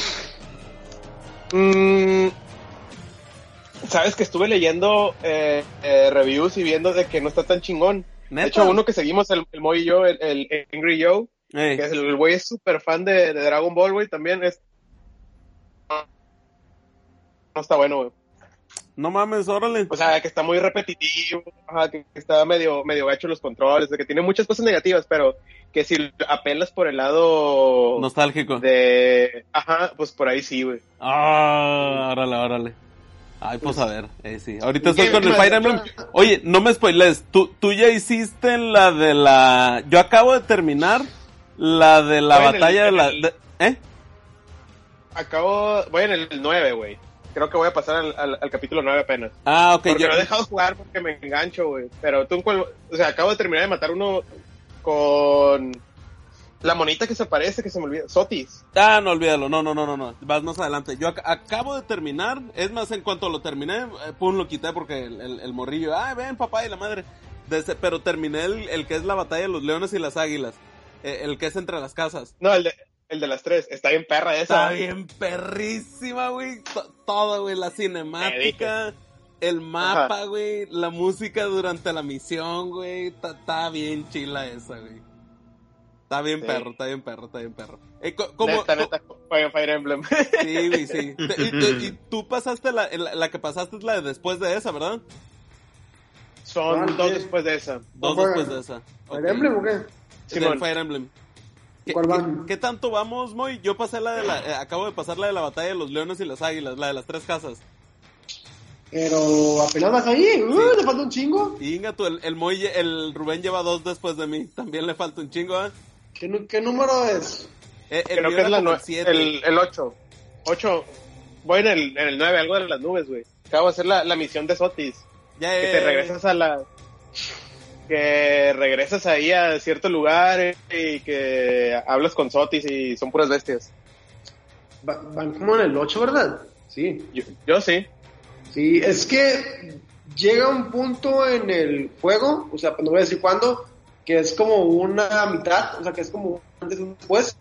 Mm, Sabes que estuve leyendo eh, eh, reviews y viendo de que no está tan chingón. ¿Neta? De hecho, uno que seguimos, el, el Moy y yo, el, el Angry Joe, Ey. que es el el güey es súper fan de, de Dragon Ball, güey, también es... No está bueno, güey. No mames, órale. O sea, que está muy repetitivo, ajá, que está medio, medio gacho los controles, de que tiene muchas cosas negativas, pero que si apelas por el lado Nostálgico. de... Ajá, pues por ahí sí, güey. Ah, órale, órale. Ay, pues a ver, eh, sí. Ahorita estoy ¿Qué con el más? Fire Emblem. Oye, no me spoiles. ¿Tú, tú ya hiciste la de la... Yo acabo de terminar la de la Voy en el- batalla de en la... el- de- ¿Eh? Acabo... Voy en el nueve, güey. Creo que voy a pasar al, al, al capítulo nueve apenas. Ah, ok. Porque yo- lo he dejado jugar porque me engancho, güey. Pero tú en cuál... O sea, acabo de terminar de matar uno con... La monita que se parece, que se me olvida. Sotis. Ah, no, olvídalo. No, no, no, no, no. Vas más adelante. Yo ac- acabo de terminar. Es más, en cuanto lo terminé, eh, pum, lo quité porque el, el, el morrillo... Ah, ven, papá y la madre. Desde- pero terminé el, el que es la batalla de los leones y las águilas. Eh, el que es entre las casas. No, el de, el de las tres. Está bien perra esa. Está bien perrísima, güey. To- Todo, güey. La cinemática, el mapa, güey. La música durante la misión, güey. Está está bien chila esa, güey. Está bien Sí. perro, está bien perro, está bien perro. Eh, co- como, Neta, neta, Fire, Fire Emblem. Sí, güey, sí. Te- Y, te- y tú pasaste la, la, la que pasaste es la de después de esa, ¿verdad? Son Ah, dos sí. después de esa. Dos ¿Cuál después fue? de esa. ¿Fire Ok. Emblem o qué? Del Simón. Fire Emblem. ¿Qué, ¿Cuál qué- van? qué tanto vamos, Moy? Yo pasé la de la... eh, acabo de pasar la de la batalla de los leones y las águilas, la de las tres casas. Pero apenas vas ahí, uh, te falta un chingo. Y Inga, tú, el, el Moy, el Rubén lleva dos después de mí. También le falta un chingo, ¿eh? ¿Qué, nu- qué número es? Eh, el Creo mío que es era la como nue- el siete. el, el ocho. ocho. Voy en el, en el nueve, algo de las nubes, güey. Acabo de hacer la, la misión de Sotis. Ya, Que eh, te regresas a la... Que regresas ahí a cierto lugar y que hablas con Sotis y son puras bestias. Va- van como en el ocho, ¿verdad? Sí. Yo, yo sí. Sí, es que llega un punto en el juego, o sea, no voy a decir cuándo, que es como una mitad, o sea, que es como antes y un después,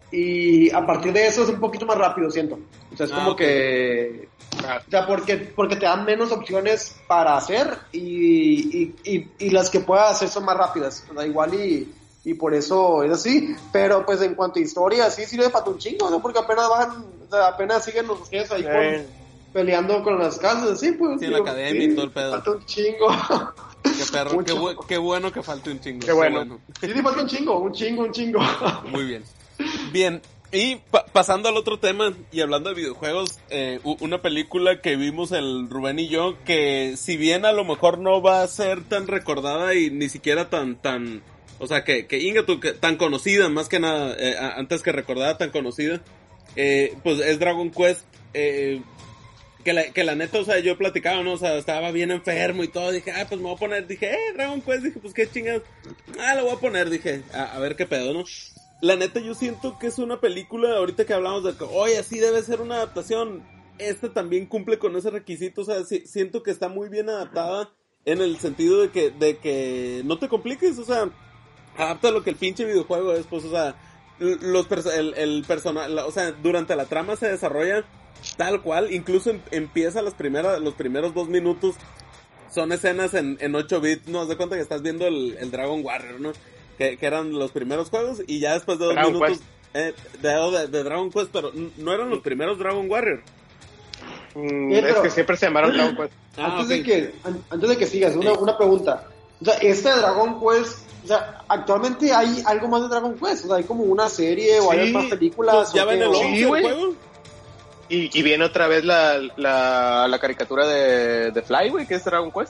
y a partir de eso es un poquito más rápido, siento. O sea, es Ah, como ok. que... O sea, porque, porque te dan menos opciones para hacer y, y, y, y las que puedas hacer son más rápidas. O sea, igual y, y por eso es así. Pero pues en cuanto a historia, sí sirve para un chingo, ¿no? Porque apenas van, o sea, apenas siguen los ustedes ahí Eh. con, peleando con las casas, sí, pues. Sí, en la academia y todo el pedo. Falta un chingo. Qué perro, qué, Mucho. bu- qué bueno que falte un chingo. Qué bueno. Sí, sí, falta un chingo, un chingo, un chingo. Muy bien. Bien, y pa- pasando al otro tema y hablando de videojuegos, eh, u- una película que vimos el Rubén y yo, que si bien a lo mejor no va a ser tan recordada y ni siquiera tan, tan, o sea, que, que Inga, tú, que tan conocida, más que nada, eh, a- antes que recordada, tan conocida, eh, pues es Dragon Quest, eh, que la, que la neta, o sea, yo platicaba, ¿no? O sea, estaba bien enfermo y todo, dije, ah, pues me voy a poner, dije, eh, Dragon Quest, dije, pues qué chingados, ah, lo voy a poner, dije, a, a ver qué pedo, ¿no? La neta, yo siento que es una película, ahorita que hablamos de que, oye, así debe ser una adaptación, esta también cumple con ese requisito, o sea, si- siento que está muy bien adaptada en el sentido de que, de que no te compliques, o sea, adapta lo que el pinche videojuego es, pues, o sea, los perso- el, el personal, o sea, durante la trama se desarrolla tal cual, incluso em- empieza las primeras, los primeros dos minutos, son escenas en, en ocho bits, no, haz de cuenta que estás viendo el, el Dragon Warrior, ¿no? Que, que eran los primeros juegos, y ya después de dos Dragon minutos, Quest. eh, de, de, de Dragon Quest, pero n- no eran los primeros Dragon Warrior. Mm, Sí, es pero- que siempre se llamaron Dragon Quest. Ah, antes, ok. de que, an- antes de que sigas, una, Sí. una pregunta. O sea, este Dragon Quest, o sea, actualmente hay algo más de Dragon Quest, o sea, hay como una serie o hay Sí, más películas. Pues ya o ven qué, el o- Sí, once del güey. juego. Y, y viene otra vez la, la, la caricatura de, de Fly, güey, que es Dragon Quest.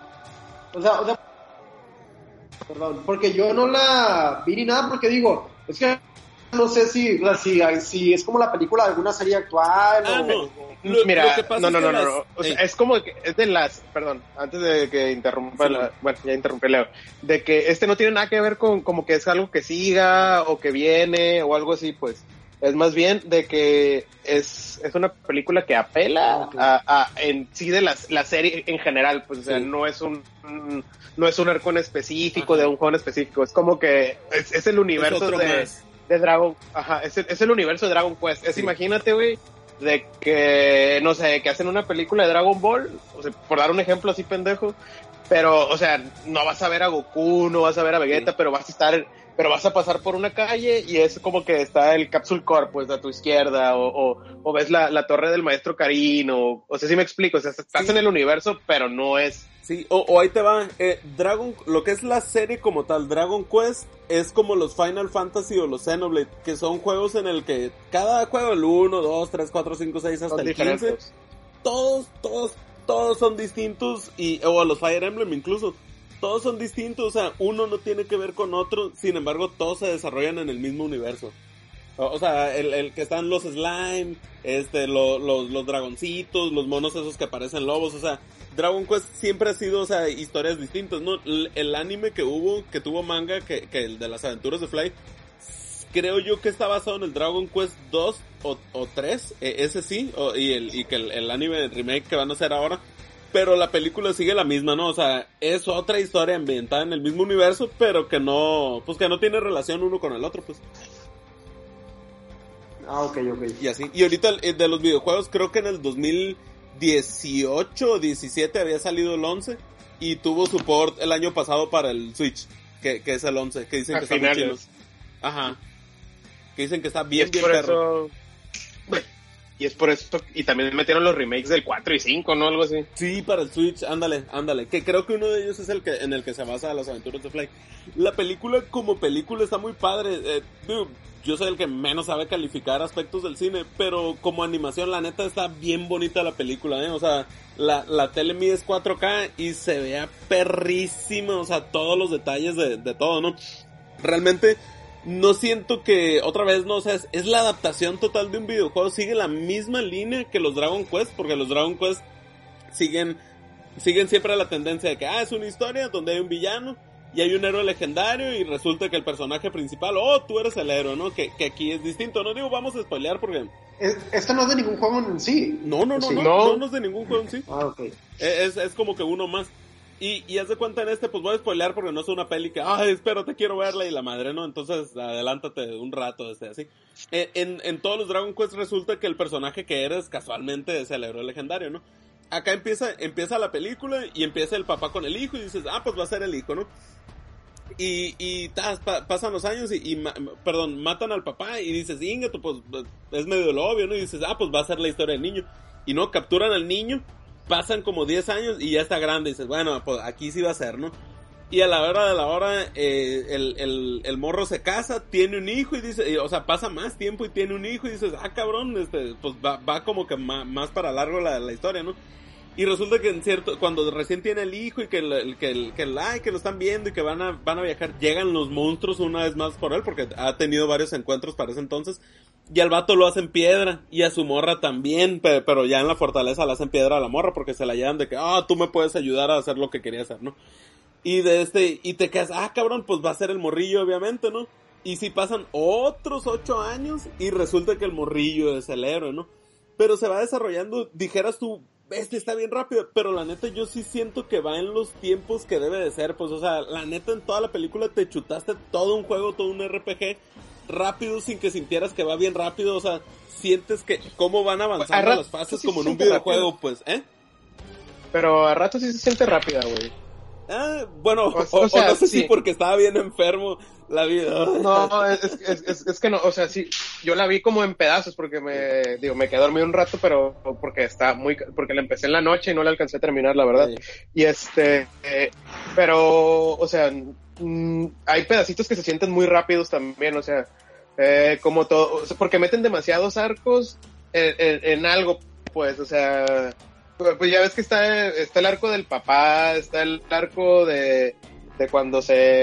O sea, o sea, perdón, porque yo no la vi ni nada porque digo, es que no sé si, si, si es como la película de alguna serie actual ah, o... no. Lo, Mira, lo que pasa no, no, es que no, las... no, o sea, eh. es como que es de las, perdón, antes de que interrumpa, sí, la, bueno, ya interrumpí Leo, de que este no tiene nada que ver con como que es algo que siga o que viene o algo así, pues, es más bien de que es, es una película que apela okay. a, a en sí de las, la serie en general, pues, o sea, sí. no es un, un, no es un arco en específico, ajá, de un juego en específico, es como que es, es el universo es de, de Dragon, ajá, es el, es el universo de Dragon Quest, es, sí. imagínate, güey, de que, no sé, que hacen una película de Dragon Ball, o sea, por dar un ejemplo así pendejo, pero, o sea, no vas a ver a Goku, no vas a ver a Vegeta, sí. pero vas a estar, pero vas a pasar por una calle y es como que está el Capsule Corp, pues, a tu izquierda, o, o, o ves la, la torre del Maestro Karin, o, o sea, sí me explico, o sea, estás sí. en el universo, pero no es... Sí, o, o ahí te va, eh, Dragon, lo que es la serie como tal, Dragon Quest, es como los Final Fantasy o los Xenoblade, que son juegos en el que cada juego, el uno, dos, tres, cuatro, cinco, seis, hasta son el quince, todos, todos, todos son distintos, y o a los Fire Emblem incluso, todos son distintos, o sea, uno no tiene que ver con otro, sin embargo, todos se desarrollan en el mismo universo. O, o sea, el, el que están los slime, este, lo, los, los dragoncitos, los monos esos que parecen lobos, o sea, Dragon Quest siempre ha sido, o sea, historias distintas, ¿no? El, el anime que hubo, que tuvo manga, que, que el de las aventuras de Fly, creo yo que está basado en el Dragon Quest dos o, o tres, eh, ese sí, o, y el, y que el, el anime remake que van a hacer ahora, pero la película sigue la misma, ¿no? O sea, es otra historia ambientada en el mismo universo, pero que no, pues que no tiene relación uno con el otro, pues. Ah, ok, ok. Y así, y ahorita de los videojuegos, creo que en el dos mil dieciocho o diecisiete había salido el once y tuvo support el año pasado para el Switch, que, que es el once, que dicen a que está finales. muy chido. Ajá. Que dicen que está bien, y bien por perro. Eso... Y es por eso, y también metieron los remakes del cuatro y cinco, ¿no? Algo así. Sí, para el Switch, ándale, ándale. Que creo que uno de ellos es el que en el que se basa las aventuras de Fly. La película como película está muy padre. Eh, dude, yo soy el que menos sabe calificar aspectos del cine, pero como animación, la neta está bien bonita la película, ¿eh? O sea, la, la tele mide es cuatro K y se vea perrísima, o sea, todos los detalles de, de todo, ¿no? Realmente... no siento que, otra vez, no, o sea, es, es la adaptación total de un videojuego, sigue la misma línea que los Dragon Quest, porque los Dragon Quest siguen, siguen siempre la tendencia de que, ah, es una historia donde hay un villano, y hay un héroe legendario, y resulta que el personaje principal, oh, tú eres el héroe, ¿no? Que, que aquí es distinto, no digo, vamos a spoilear porque... Esto no es de ningún juego en sí. No, no, no, sí. no, no, no, no es de ningún juego en sí. Ah, ok. Es, es como que uno más. Y, y haz de cuenta en este, pues voy a spoilear porque no es una peli que, ay, espero, te quiero verla y la madre, ¿no? Entonces, adelántate un rato, este, así. En, en, en todos los Dragon Quest resulta que el personaje que eres casualmente es el héroe legendario, ¿no? Acá empieza, empieza la película y empieza el papá con el hijo y dices, ah, pues va a ser el hijo, ¿no? Y, y tas, pa, pasan los años y, y ma, perdón, matan al papá y dices, Ingeto, pues es medio lo obvio, ¿no? Y dices, ah, pues va a ser la historia del niño. Y no, capturan al niño. Pasan como diez años y ya está grande y dices, bueno, pues aquí sí va a ser, ¿no? Y a la hora de la hora, eh, el, el, el morro se casa, tiene un hijo y dice, y, o sea, pasa más tiempo y tiene un hijo y dices, ah, cabrón, este, pues va, va como que más, más para largo la, la historia, ¿no? Y resulta que en cierto, cuando recién tiene el hijo y que el, que el, que el, ay, que lo están viendo y que van a, van a viajar, llegan los monstruos una vez más por él porque ha tenido varios encuentros para ese entonces. Y al vato lo hacen piedra, y a su morra también, pero, pero ya en la fortaleza le hacen piedra a la morra, porque se la llevan de que, ah, oh, tú me puedes ayudar a hacer lo que quería hacer, ¿no? Y de este, y te quedas, ah, cabrón, pues va a ser el morrillo, obviamente, ¿no? Y si pasan otros ocho años, y resulta que el morrillo es el héroe, ¿no? Pero se va desarrollando, dijeras tú, este está bien rápido, pero la neta yo sí siento que va en los tiempos que debe de ser, pues, o sea, la neta en toda la película te chutaste todo un juego, todo un R P G, rápido sin que sintieras que va bien rápido, o sea, sientes que cómo van avanzando las fases sí como en un videojuego, rápido. Pues, ¿eh? Pero a rato sí se siente rápida, güey. Ah, bueno, o, o, o, sea, o no sé sí. si porque estaba bien enfermo la vida. No, es, es, es, es que no, o sea, sí, yo la vi como en pedazos porque me, digo, me quedé dormido un rato, pero porque está muy, porque la empecé en la noche y no la alcancé a terminar, la verdad. Sí. Y este, eh, pero, o sea, mmm, hay pedacitos que se sienten muy rápidos también, o sea, eh, como todo, o sea, porque meten demasiados arcos en, en, en algo, pues, o sea, pues ya ves que está, está el arco del papá, está el arco de, de cuando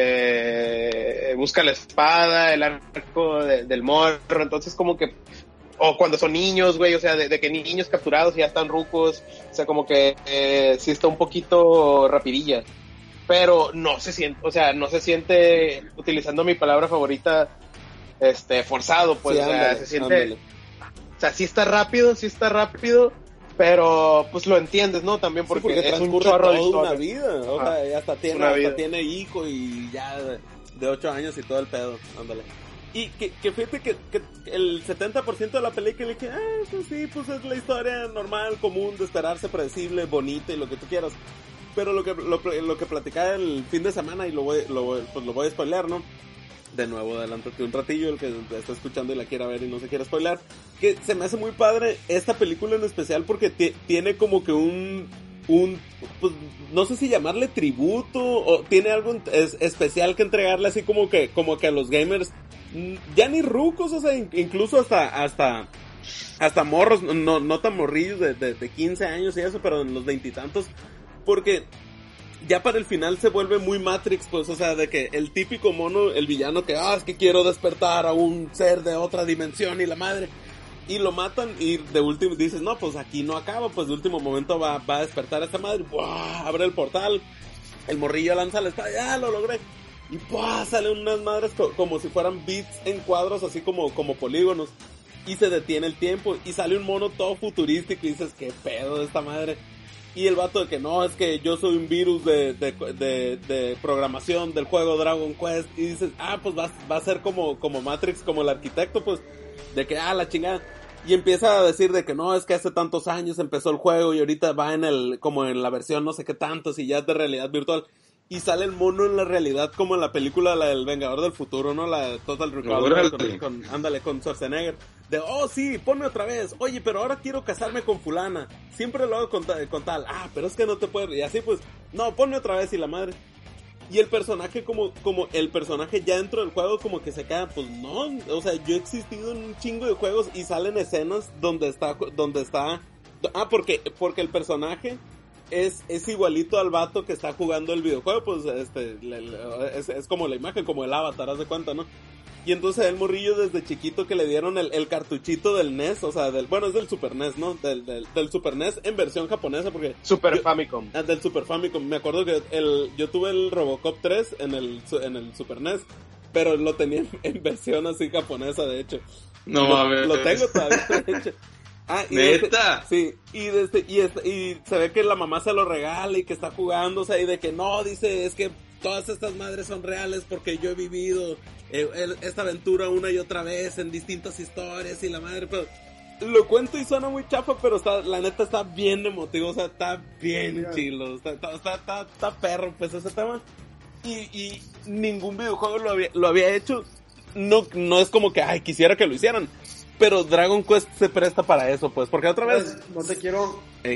se busca la espada, el arco de, del morro, entonces como que, o cuando son niños, güey, o sea, de, de que niños capturados y ya están rucos, o sea, como que eh, sí está un poquito rapidilla, pero no se siente, o sea, no se siente, utilizando mi palabra favorita, este, forzado, pues, sí, o sea, ándale, se siente, ándale. O sea, sí está rápido, sí está rápido, pero pues lo entiendes, ¿no? También porque, sí, porque es un chorro de una vida, o ah, sea, hasta tiene, hasta tiene hijo y ya de, de ocho años y todo el pedo, ándale. Y que, que fíjate que, que el setenta por ciento de la película dije, ah, pues sí, pues es la historia normal, común, de esperarse, predecible, bonita y lo que tú quieras. Pero lo que, lo, lo que platicaba el fin de semana, y lo voy, lo, pues lo voy a spoilear, ¿no? De nuevo, adelántate un ratillo, el que está escuchando y la quiera ver y no se quiere spoilear, que se me hace muy padre esta película en especial porque t- tiene como que un, un, pues, no sé si llamarle tributo, o tiene algo es, especial que entregarle, así como que, como que a los gamers, ya ni rucos, o sea, incluso hasta, hasta, hasta morros, no, no tan morrillos de, de, de quince años y eso, pero en los veintitantos, porque ya para el final se vuelve muy Matrix, pues, o sea, de que el típico mono, el villano que, ah, es que quiero despertar a un ser de otra dimensión y la madre, y lo matan y de último dices, no, pues aquí no acaba, pues de último momento va, va a despertar a esta madre, ¡buah! Abre el portal, el morrillo lanza la espada, ya lo logré, y ¡buah! Salen unas madres co- como si fueran bits en cuadros, así como, como polígonos, y se detiene el tiempo, y sale un mono todo futurístico y dices, qué pedo de esta madre. Y el vato de que no, es que yo soy un virus de, de, de, de programación del juego Dragon Quest. Y dices, ah, pues va, va a ser como, como Matrix, como el arquitecto, pues, de que, ah, la chingada. Y empieza a decir de que no, es que hace tantos años empezó el juego y ahorita va en el, como en la versión no sé qué tantos y ya es de realidad virtual. Y sale el mono en la realidad como en la película, la del Vengador del Futuro, ¿no? La de Total Recall, con, con, ándale, con Schwarzenegger. De, oh, sí, ponme otra vez. Oye, pero ahora quiero casarme con fulana. Siempre lo hago con, ta- con tal. Ah, pero es que no te puedo. Y así pues, no, ponme otra vez y la madre. Y el personaje como, como el personaje ya dentro del juego como que se queda, pues no. O sea, yo he existido en un chingo de juegos y salen escenas donde está, donde está. Ah, porque, porque el personaje es, es igualito al vato que está jugando el videojuego, pues este, le, le, es, es como la imagen, como el avatar, haz de cuenta, ¿no? Y entonces el morrillo desde chiquito que le dieron el, el cartuchito del N E S, o sea, del, bueno, es del Super N E S, ¿no? Del, del, del Super N E S en versión japonesa, porque... Super yo, Famicom. Ah, del Super Famicom. Me acuerdo que el, yo tuve el Robocop tres en el, en el Super N E S, pero lo tenía en, en versión así japonesa, de hecho. No, lo, a ver. Lo tengo todavía, de hecho. Ah, y ¿Neta? Desde, sí, y, desde, y, este, y se ve que la mamá se lo regala y que está jugando, o sea, y de que no, dice, es que todas estas madres son reales porque yo he vivido eh, el, esta aventura una y otra vez en distintas historias y la madre, pero lo cuento y suena muy chafa, pero está, la neta está bien emotivo, o sea, está bien yeah. chilo, está, está, está, está, está perro, pues ese tema, y, y ningún videojuego lo había, lo había hecho, no, no es como que, ay, quisiera que lo hicieran, pero Dragon Quest se presta para eso, pues, porque otra vez... No te quiero... Hey.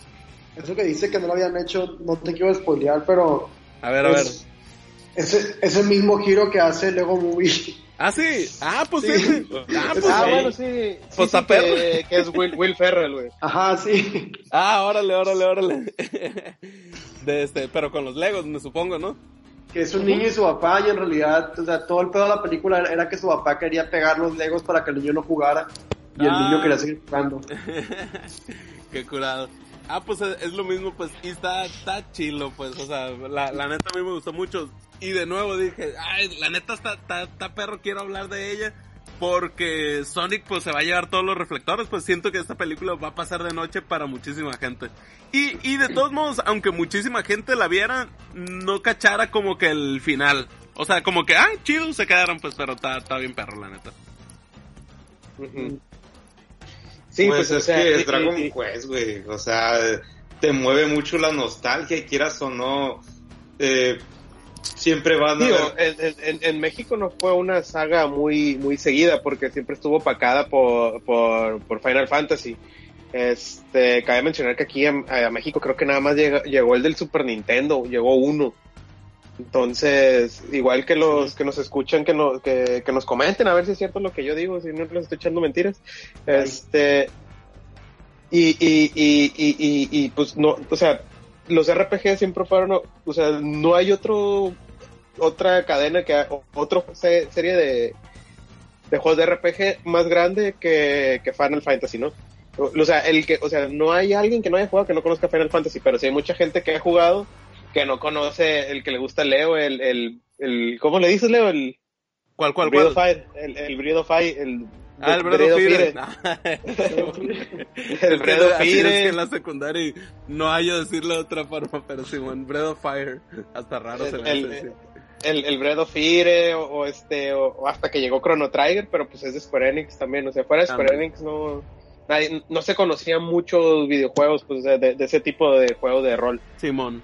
Eso que dice que no lo habían hecho, no te quiero spoilear, pero... A ver, a ver. Ese, ese mismo giro que hace Lego Movie. Ah, sí. Ah, pues sí. sí. Ah, pues ah sí. bueno, sí. Pues sí, sí que, que es Will, Will Ferrell, güey. Ajá, sí. Ah, órale, órale, órale. De este, pero con los Legos, me supongo, ¿no? Que es un niño y su papá, y en realidad, o sea, todo el pedo de la película era que su papá quería pegar los Legos para que el niño no jugara. Y ah. el niño quería seguir jugando. Qué curado. Ah, pues es, es lo mismo, pues, y está, está chilo, pues, o sea, la, la neta a mí me gustó mucho. Y de nuevo dije, ay, la neta está, está, está perro, quiero hablar de ella. Porque Sonic, pues, se va a llevar todos los reflectores, pues siento que esta película va a pasar de noche para muchísima gente. Y, y de todos modos, aunque muchísima gente la viera, no cachara como que el final. O sea, como que, ah, chido, se quedaron, pues, pero está, está bien perro, la neta. Uh-huh. Sí, pues, pues es o sea, que es y, Dragon y, Quest, güey, o sea, te mueve mucho la nostalgia, y quieras o no, eh, siempre van a digo, ver... en, en, en México no fue una saga muy muy seguida, porque siempre estuvo opacada por, por, por Final Fantasy. Este, cabe mencionar que aquí a, a México creo que nada más llega, llegó el del Super Nintendo, llegó uno. Entonces, igual que los que nos escuchan, que nos, que, que nos comenten a ver si es cierto lo que yo digo, si no les estoy echando mentiras. Ay. Este, y, y, y, y, y, y pues no, o sea, los R P G siempre fueron, o sea, no hay otro otra cadena, que otra se, serie de, de juegos de R P G más grande que, que Final Fantasy, ¿no? O sea, el que, o sea, no hay alguien que no haya jugado que no conozca Final Fantasy, pero sí hay mucha gente que ha jugado que no conoce el que le gusta a Leo, el, el, el, ¿cómo le dices, Leo? El, ¿Cuál, cuál, cuál? cuál? El, el Breath of Fire, el... Ah, el Breath of Fire. El Breath of Fire. Es que en la secundaria no hay yo decirlo de otra forma, pero sí, bueno, Breath of Fire. Hasta raro se le hace decir. El, el Breath of Fire, o, o este, o, o hasta que llegó Chrono Trigger, pero pues es de Square Enix también. O sea, fuera de Square ah, Enix no, nadie, no se conocían muchos videojuegos pues de, de, de ese tipo de juegos de rol. Simón.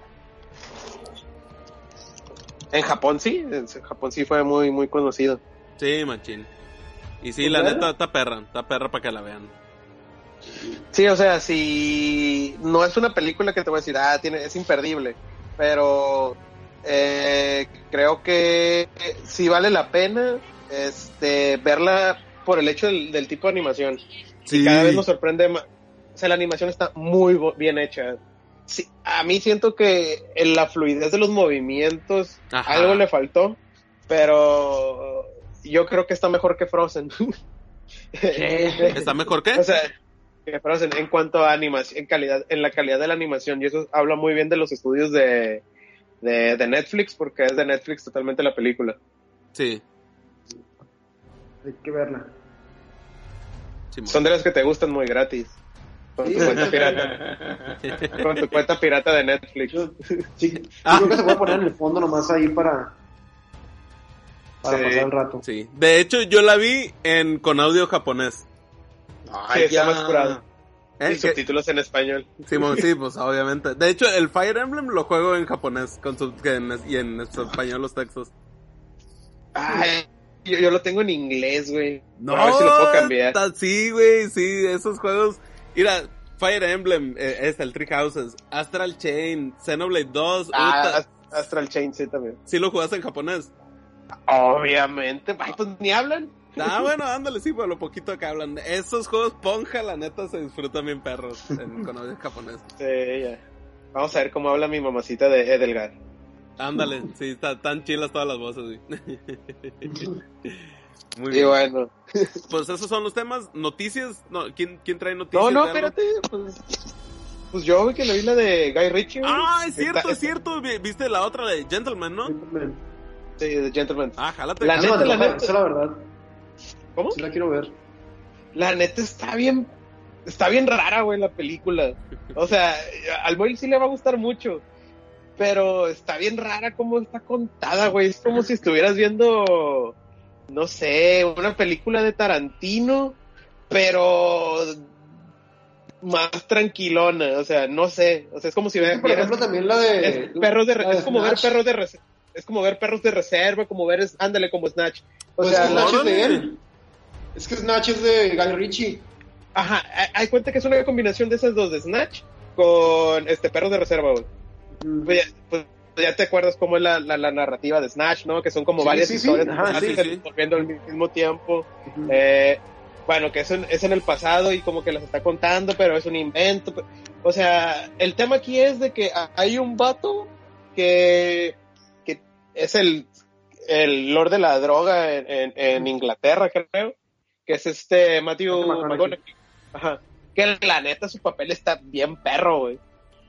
En Japón sí, en Japón sí fue muy, muy conocido. Sí, machín. Y sí, la neta, está perra, está perra para que la vean. Sí, o sea, si no es una película que te voy a decir, ah, tiene, es imperdible, pero eh, creo que sí vale la pena este verla por el hecho del, del tipo de animación. Sí. Y cada vez nos sorprende más. O sea, la animación está muy bien hecha. Sí, a mí siento que en la fluidez de los movimientos Ajá. algo le faltó, pero yo creo que está mejor que Frozen. ¿Está mejor qué? O sea, que Frozen en cuanto a animación, en calidad, en la calidad de la animación, y eso habla muy bien de los estudios de, de, de Netflix, porque es de Netflix totalmente la película. Sí. Hay que verla. Sí, son de las que te gustan muy gratis. Con tu cuenta pirata. Con tu cuenta pirata de Netflix. Sí, ah. creo que se puede poner en el fondo nomás ahí para para sí. pasar el rato. Sí. De hecho, yo la vi en con audio japonés. Ay, sí, ya. Está más curado. ¿Eh? Y subtítulos en español. Sí, sí, pues obviamente. De hecho, el Fire Emblem lo juego en japonés con sub- en, y en español los textos. Ay, yo, yo lo tengo en inglés, güey. No, a ver si lo puedo cambiar. Sí, güey, sí, esos juegos. Mira, Fire Emblem, eh, este, el Three Houses, Astral Chain, Xenoblade dos. Ah, Uta... Astral Chain, sí, también. ¿Sí lo jugaste en japonés? Obviamente, ay, pues ni hablan. Ah, bueno, ándale, sí, por lo poquito que hablan. Esos juegos, ponja, la neta, se disfrutan bien perros en, con audio japonés. Sí, ya. Vamos a ver cómo habla mi mamacita de Edelgar. Ándale, sí, está, tan chilas todas las voces, güey. Muy bien. Y bueno. Pues esos son los temas. Noticias. No, ¿quién, ¿Quién trae noticias? No, no, espérate. Pues, pues yo vi que le vi la de Guy Ritchie. Ah, es cierto, está, es cierto. Viste la otra de Gentleman, ¿no? Gentleman. Sí, de Gentleman. Ah, jálate. La neta, la neta. Esa es la verdad. ¿Cómo? Sí la quiero ver. La neta está bien. Está bien rara, güey, la película. O sea, al Boyle sí le va a gustar mucho. Pero está bien rara cómo está contada, güey. Es como si estuvieras viendo... No sé, una película de Tarantino, pero más tranquilona, o sea, no sé, o sea, es como si ver, por ejemplo, también la de es, perros de, la de es como Snatch. ver perros de reserva, es como ver perros de reserva, como ver es, ándale como Snatch. O pues sea, Snatch es de él. Es que Snatch es de Guy Ritchie. Ajá, hay cuenta que es una combinación de esas dos, de Snatch con este perros de reserva, güey. Mm. Pues, pues ya te acuerdas cómo es la, la, la narrativa de Snatch, ¿no? Que son como sí, varias sí, historias sí. Ajá, sí, sí. volviendo al mismo tiempo. Uh-huh. Eh, bueno, que es en, es en el pasado y como que las está contando, pero es un invento. O sea, el tema aquí es de que hay un vato que, que es el, el lord de la droga en, en, en Inglaterra, creo, que es este Matthew McConaughey. Ajá. Que la neta su papel está bien perro, güey.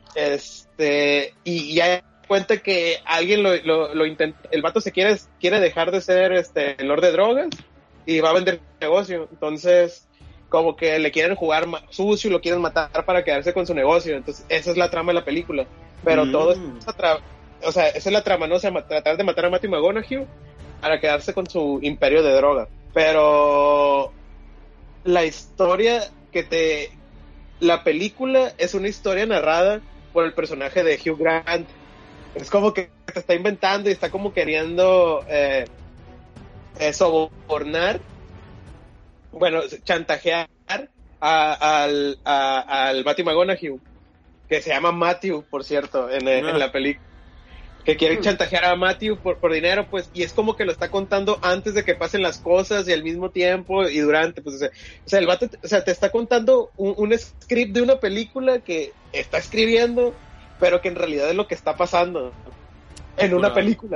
Este, y ya cuenta que alguien lo, lo, lo intenta, el vato se quiere, quiere dejar de ser este lord de drogas y va a vender negocio, entonces como que le quieren jugar sucio y lo quieren matar para quedarse con su negocio, entonces esa es la trama de la película, pero mm. todo es tra- o sea, esa es la trama, no o sea, tratar de matar a Matthew McConaughey para quedarse con su imperio de droga, pero la historia que te, la película es una historia narrada por el personaje de Hugh Grant. Es como que te está inventando y está como queriendo eh, eh, sobornar, bueno, chantajear a, al, a, al Matthew McConaughey, que se llama Matthew, por cierto, en, no. en la película, que quieren chantajear a Matthew por, por dinero, pues, y es como que lo está contando antes de que pasen las cosas y al mismo tiempo y durante, pues, o sea, o sea el vato, o sea, te está contando un, un script de una película que está escribiendo, pero que en realidad es lo que está pasando en una película.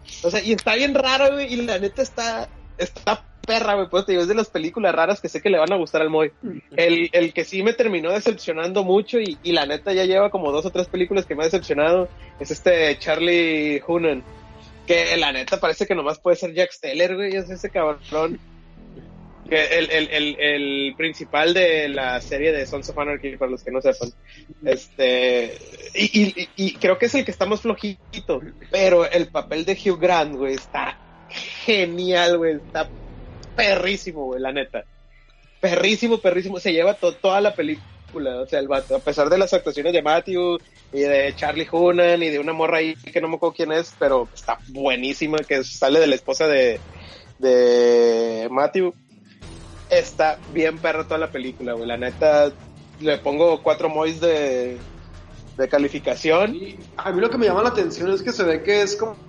O sea, y está bien raro, güey, y la neta está, está perra, güey, pues te digo, es de las películas raras que sé que le van a gustar al Moy. El, el que sí me terminó decepcionando mucho, y, y la neta ya lleva como dos o tres películas que me ha decepcionado, es este Charlie Hunnam, que la neta parece que nomás puede ser Jack Steller, güey, es ese cabrón. Que el, el, el, el principal de la serie de Sons of Anarchy, para los que no sepan, este, y, y, y creo que es el que está más flojito, pero el papel de Hugh Grant, güey, está genial, güey, está perrísimo, güey, la neta, perrísimo, perrísimo, se lleva to, toda la película, o sea, el vato, a pesar de las actuaciones de Matthew y de Charlie Hunnam y de una morra ahí que no me acuerdo quién es, pero está buenísima, que sale de la esposa de, de Matthew. Está bien perra toda la película, güey. La neta, le pongo cuatro mois de, de calificación. Y a mí lo que me llama la atención es que se ve que es como...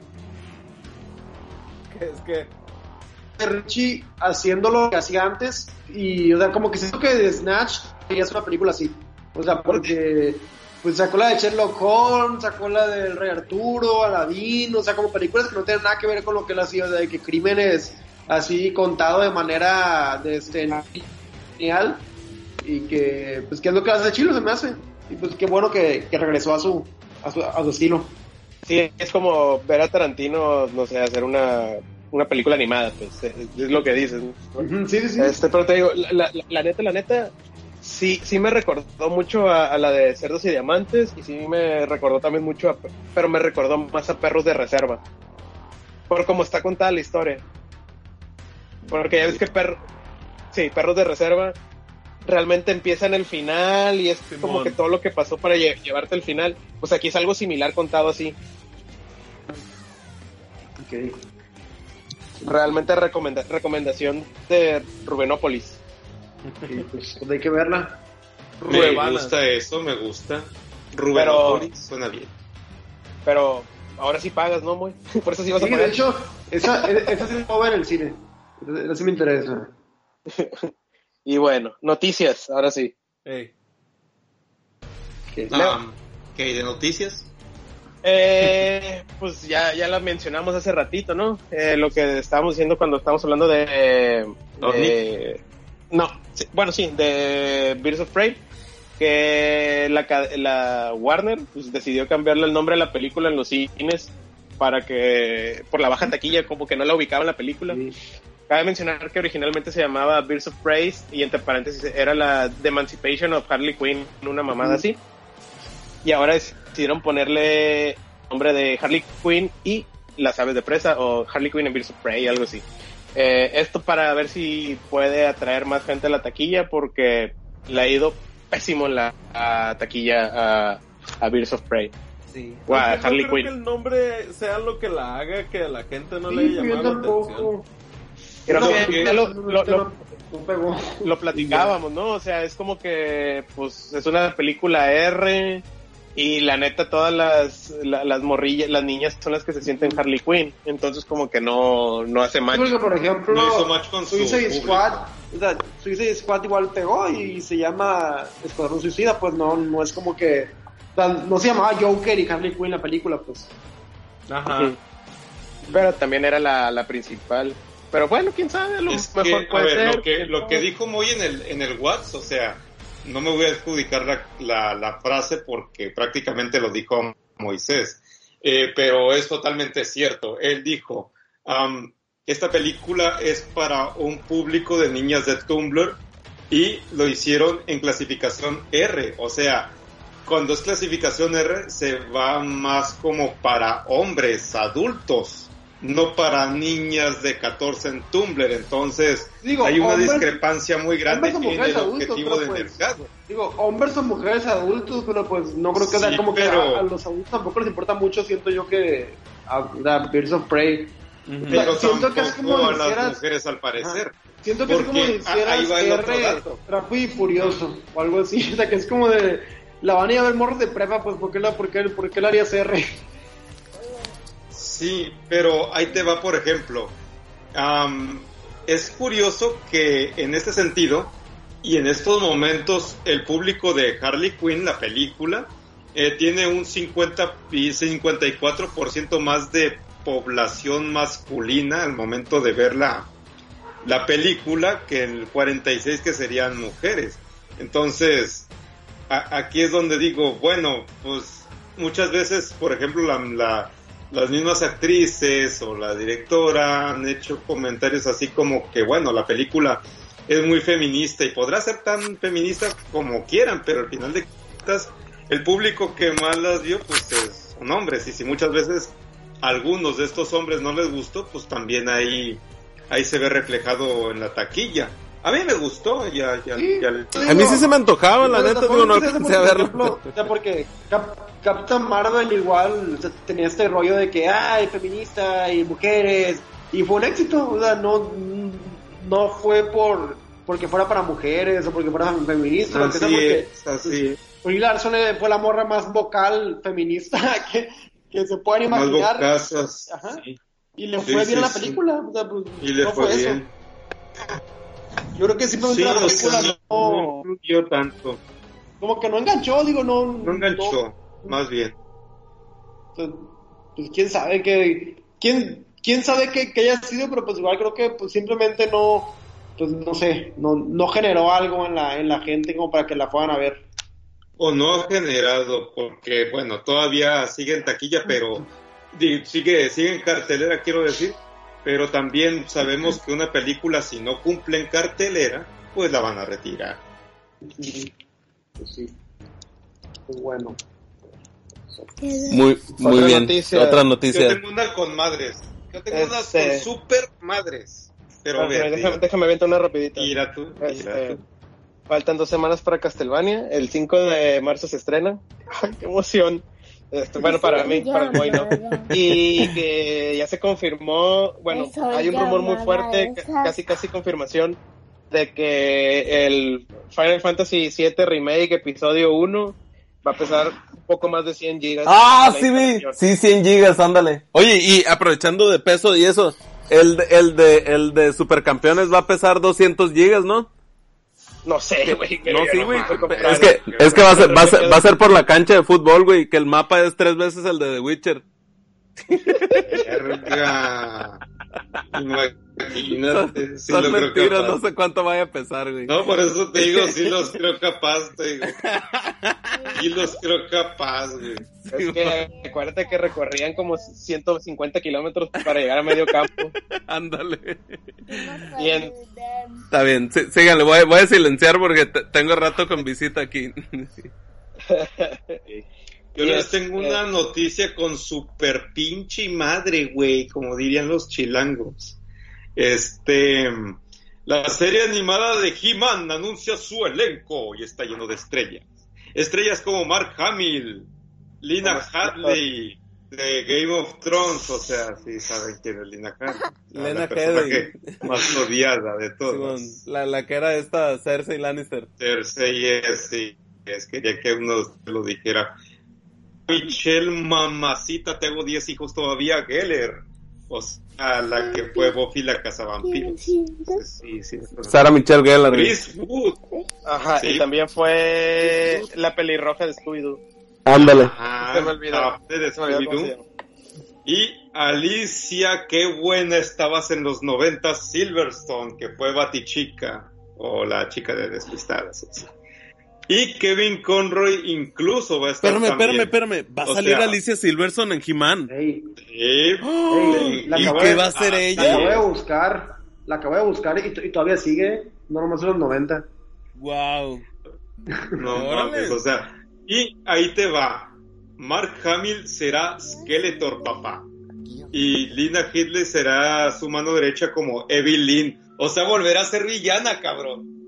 Es que... Richie haciendo lo que hacía antes. Y, o sea, como que siento que de Snatch ya es una película así. O sea, porque... Pues sacó la de Sherlock Holmes, sacó la del Rey Arturo, Aladdin, o sea, como películas que no tienen nada que ver con lo que él hacía, o sea, de que crímenes... así contado de manera de este genial, y que pues que es lo que hace Chilo, se me hace, y pues qué bueno que, que regresó a su, a su a su estilo. Sí, es como ver a Tarantino, no sé, hacer una una película animada, pues es, es lo que dices, ¿no? Uh-huh, sí, sí, sí. Este, pero te digo, la, la, la neta, la neta, sí, sí me recordó mucho a, a la de Cerdos y Diamantes, y sí me recordó también mucho a, pero me recordó más a Perros de Reserva, por cómo está contada la historia. Porque ya ves que perro, sí, Perros de Reserva realmente empieza en el final y es Simón. Como que todo lo que pasó para lle- llevarte al final. Pues aquí es algo similar contado así. Okay. Realmente recomenda- recomendación de Rubenópolis. Okay, pues, pues hay que verla. Me Ruebana. gusta eso, me gusta. Rubenópolis suena bien. Pero ahora sí pagas, ¿no, Moy? Por eso sí vas Sí, a pagar. de hecho, esa, esa sí la puedo ver en el cine. Esa sí me interesa. Y bueno, noticias, ahora sí. Hey. Okay. Um, ¿Qué hay de noticias? Eh, pues ya, ya la mencionamos hace ratito, ¿no? Eh, lo que estábamos diciendo cuando estábamos hablando de... de no, sí, bueno, sí, de Birds of Prey, que la, la Warner pues, decidió cambiarle el nombre a la película en los cines para que, por la baja taquilla, como que no la ubicaba en la película. Sí. Cabe mencionar que originalmente se llamaba Birds of Prey y entre paréntesis era la The Emancipation of Harley Quinn, una mamada uh-huh. así. Y ahora decidieron ponerle nombre de Harley Quinn y las aves de presa, o Harley Quinn and Birds of Prey, algo así. Eh, esto para ver si puede atraer más gente a la taquilla, porque le ha ido pésimo la a taquilla a, a Birds of Prey. Sí. O a no Harley creo Quinn. Que el nombre sea lo que la haga que a la gente no sí, le haya llamado la atención. Creo no, que ya lo, lo, lo, lo, lo platicábamos, ¿no? O sea, es como que pues es una película R y la neta todas las la, las morrillas, las niñas son las que se sienten Harley Quinn, entonces como que no no hace match. Porque por ejemplo, no hizo match con Suicide Squad, o sea, Suicide Squad igual pegó y se llama Escuadrón Suicida, pues no no es como que, o sea, no se llamaba Joker y Harley Quinn la película, pues. Ajá. Uh-huh. Pero también era la, la principal. Pero bueno, quién sabe, a lo es mejor que, puede a ver, ser. Lo que, lo que dijo Moy en el, en el WhatsApp, o sea, no me voy a adjudicar la, la, la frase porque prácticamente lo dijo Moisés, eh, pero es totalmente cierto. Él dijo, um, esta película es para un público de niñas de Tumblr y lo hicieron en clasificación R, o sea, cuando es clasificación R se va más como para hombres adultos, no para niñas de catorce en Tumblr, entonces digo, hay una hombres, discrepancia muy grande en el adultos, objetivo del pues, mercado. Digo, hombres o mujeres adultos, pero pues no creo que sí, sea como pero... que a, a los adultos tampoco les importa mucho, siento yo que a, a Birds of Prey. Uh-huh. Pero o sea, siento que es como a las hicieras... mujeres al parecer. Ajá. Siento que es como si hicieras R, Rápido y Furioso, o algo así, o sea que es como de, la van a ir a ver morros de prepa, pues ¿por qué la, por qué, por qué la harías R? Sí, pero ahí te va, por ejemplo, um, es curioso que en este sentido y en estos momentos el público de Harley Quinn, la película, eh, tiene un cincuenta y cincuenta y cuatro por ciento más de población masculina al momento de ver la, la película que el cuarenta y seis que serían mujeres. Entonces, a, aquí es donde digo, bueno, pues muchas veces, por ejemplo, la, la, las mismas actrices o la directora han hecho comentarios así como que, bueno, la película es muy feminista y podrá ser tan feminista como quieran, pero al final de cuentas el público que más las vio pues es, son hombres, y si muchas veces a algunos de estos hombres no les gustó, pues también ahí ahí se ve reflejado en la taquilla. A mí me gustó, ya, ya, sí, ya. A mí sí se me antojaba, la neta, digo, no alcancé a verlo. O sea, porque Cap- Captain Marvel igual, o sea, tenía este rollo de que, ay, feminista y mujeres, y fue un éxito, o sea, no, no fue por porque fuera para mujeres o porque fuera feminista, Así porque, es, así es. Brie Larson fue la morra más vocal feminista que, que se puedan imaginar. Más vocazas, Ajá. Sí. Y le Sí, fue sí, bien la sí. película, o sea, pues, Y le no fue, fue bien. eso. Yo creo que simplemente Sí, la o película sea, no, no influyó tanto. como que no enganchó, digo, no. No enganchó, no, más bien. pues, pues quién sabe que, quién, quién sabe que, que haya sido, pero pues igual creo que pues simplemente no, pues no sé, no, no generó algo en la, en la gente como para que la fueran a ver. O no ha generado, porque bueno, todavía sigue en taquilla, pero di- sigue, sigue en cartelera, quiero decir, pero también sabemos que una película, si no cumple en cartelera, pues la van a retirar. Pues sí, pues bueno. Muy, muy Otra bien. noticia. Otra Yo noticia. tengo una con madres, yo tengo Este- unas con super madres, pero Ah, ver, déjame, déjame aventar una rapidita. mira tú, mira Este, tú. faltan dos semanas para Castlevania. El cinco de marzo se estrena. ¡Ay, qué emoción! Este, bueno, para mí, para el boy, ¿no? Y que ya se confirmó, bueno, Eso hay un rumor muy llamada fuerte, esa. ca- casi casi confirmación, de que el Final Fantasy siete Remake episodio uno va a pesar un poco más de cien gigas. Ah, la sí vi. instalación. Sí, cien gigas, ándale. Oye, y aprovechando de peso y eso, el, de- el de, el de Supercampeones va a pesar doscientos gigas, ¿no? No sé, güey. No, yo sí, güey. puedo comprar. Es que, es que va a ser, va a ser, va a ser por la cancha de fútbol, güey, que el mapa es tres veces el de The Witcher. Verga. Imagínate, sí Son lo creo mentiras, capaz. no sé cuánto vaya a pesar, güey. No, por eso te digo, sí los creo capaz, te digo. Sí los creo capaz, güey. Es que acuérdate que recorrían como ciento cincuenta kilómetros para llegar a medio campo. Ándale. Bien. Está bien, sí, síganle, voy, a- voy a silenciar porque te- tengo rato con visita aquí. Yo les tengo una noticia con super pinche madre, güey, como dirían los chilangos. Este, la serie animada de He-Man anuncia su elenco y está lleno de estrellas. Estrellas como Mark Hamill, Lina Hadley de Game of Thrones, o sea, sí saben quién es Lina Hadley. Lena la persona Headey. que más odiada de todas. Simón, la, la que era esta Cersei Lannister. Cersei es, sí, es, quería que uno de ustedes lo dijera. Michelle, mamacita, tengo diez hijos todavía, Geller. O sea, la que fue Buffy la cazavampiros. Sí, sí, sí. Sarah Michelle Gellar. güey. Chris Wood. Ajá, Sí. y también fue la pelirroja de Scooby-Doo. Ándale. Ajá, Se me olvidó. aparte de Se me olvidó cómo se Scooby-Doo. llama. Y Alicia, qué buena estabas en los noventas, Silverstone, que fue Batichica, o la chica de Despistadas. Sí. Y Kevin Conroy incluso va a estar Espérame, también. espérame, espérame. Va a O salir sea, Alicia Silverstone en He-Man. Ey, Sí. ey, la ¿Y acabo qué de- va a hacer la ella? acabo de buscar, la acabo de buscar y, y todavía sigue, no nomás en los noventa. Wow. No Órale. mames, o sea, y ahí te va. Mark Hamill será Skeletor, papá. Y Lina Headey será su mano derecha como Evelyn. O sea, volverá a ser villana, cabrón.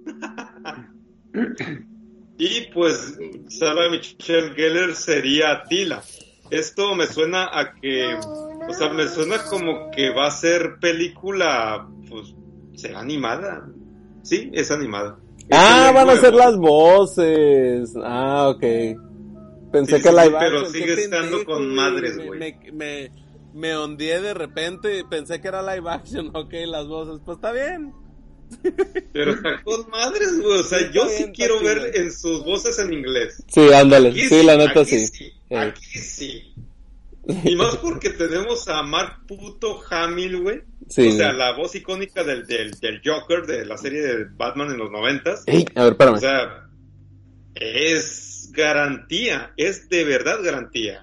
Y pues Sarah Michelle Gellar sería Tila. Esto me suena a que, o sea, me suena como que va a ser película, pues, será animada. Sí, es animada. Ah, Es van a nuevo. ser las voces. Ah, ok. Pensé Sí, que sí, live sí, pero action. sigue Qué estando pendejo, con güey. madres, Me- güey. Me, me, me ondeé de repente. Pensé que era live action. Ok, las voces. Pues está bien. Pero está con madres, güey. O sea, Está yo bien, sí está quiero chido. ver en sus voces en inglés. Sí, ándale. Aquí Sí, la neta aquí sí. sí. Eh. Aquí sí. Y más porque tenemos a Mark puto Hamill, güey. Sí, o sea, güey. la voz icónica del, del, del Joker de la serie de Batman en los noventas. Ey, a ver, espérame. O sea, es garantía, es de verdad garantía.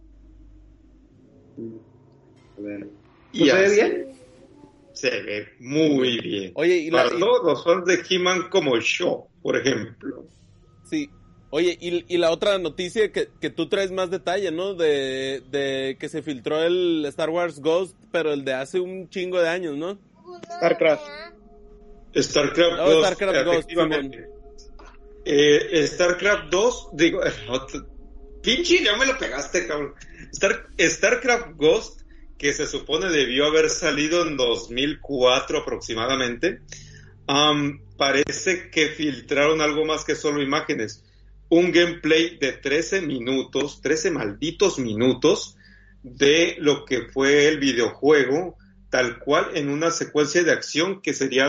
A ver. Y ¿Se ve así, bien? Se ve muy bien. Oye, y la... Para y- todos los fans de He-Man como yo, por ejemplo. Sí. Oye, y, y la otra noticia que, que tú traes más detalle, ¿no? De, de que se filtró el Star Wars Ghost, pero el de hace un chingo de años, ¿no? StarCraft. StarCraft No, dos, StarCraft Ghost, efectivamente. Eh, StarCraft dos, digo, otro- pinche, ya me lo pegaste, cabrón. Star, StarCraft Ghost, que se supone debió haber salido en dos mil cuatro aproximadamente, um, parece que filtraron algo más que solo imágenes. Un gameplay de trece minutos, trece malditos minutos, de lo que fue el videojuego, tal cual en una secuencia de acción que sería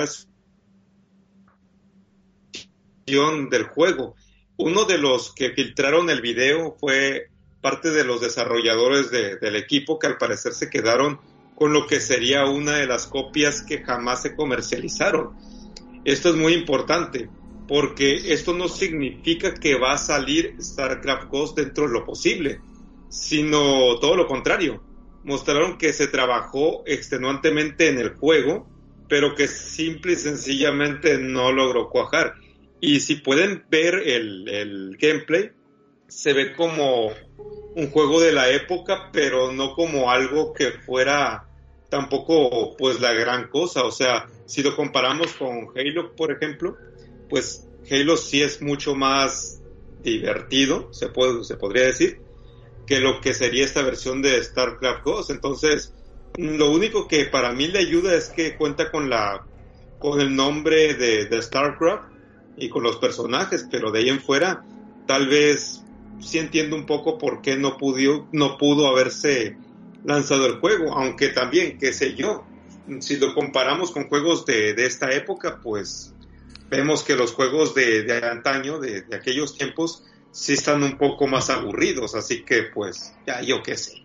del juego. Uno de los que filtraron el video fue parte de los desarrolladores de, del equipo, que al parecer se quedaron con lo que sería una de las copias que jamás se comercializaron. Esto es muy importante, porque esto no significa que va a salir StarCraft Ghost dentro de lo posible, sino todo lo contrario. Mostraron que se trabajó extenuantemente en el juego, pero que simple y sencillamente no logró cuajar. Y si pueden ver el, el gameplay, se ve como un juego de la época, pero no como algo que fuera tampoco pues la gran cosa. O sea, si lo comparamos con Halo, por ejemplo, pues Halo sí es mucho más divertido, se puede, se podría decir, que lo que sería esta versión de StarCraft Ghost. Entonces, lo único que para mí le ayuda es que cuenta con la con el nombre de, de StarCraft y con los personajes, pero de ahí en fuera tal vez sí entiendo un poco por qué no pudo, no pudo haberse lanzado el juego, aunque también, qué sé yo, si lo comparamos con juegos de, de esta época, pues vemos que los juegos de, de antaño, de, de aquellos tiempos, sí están un poco más aburridos, así que pues ya yo qué sé,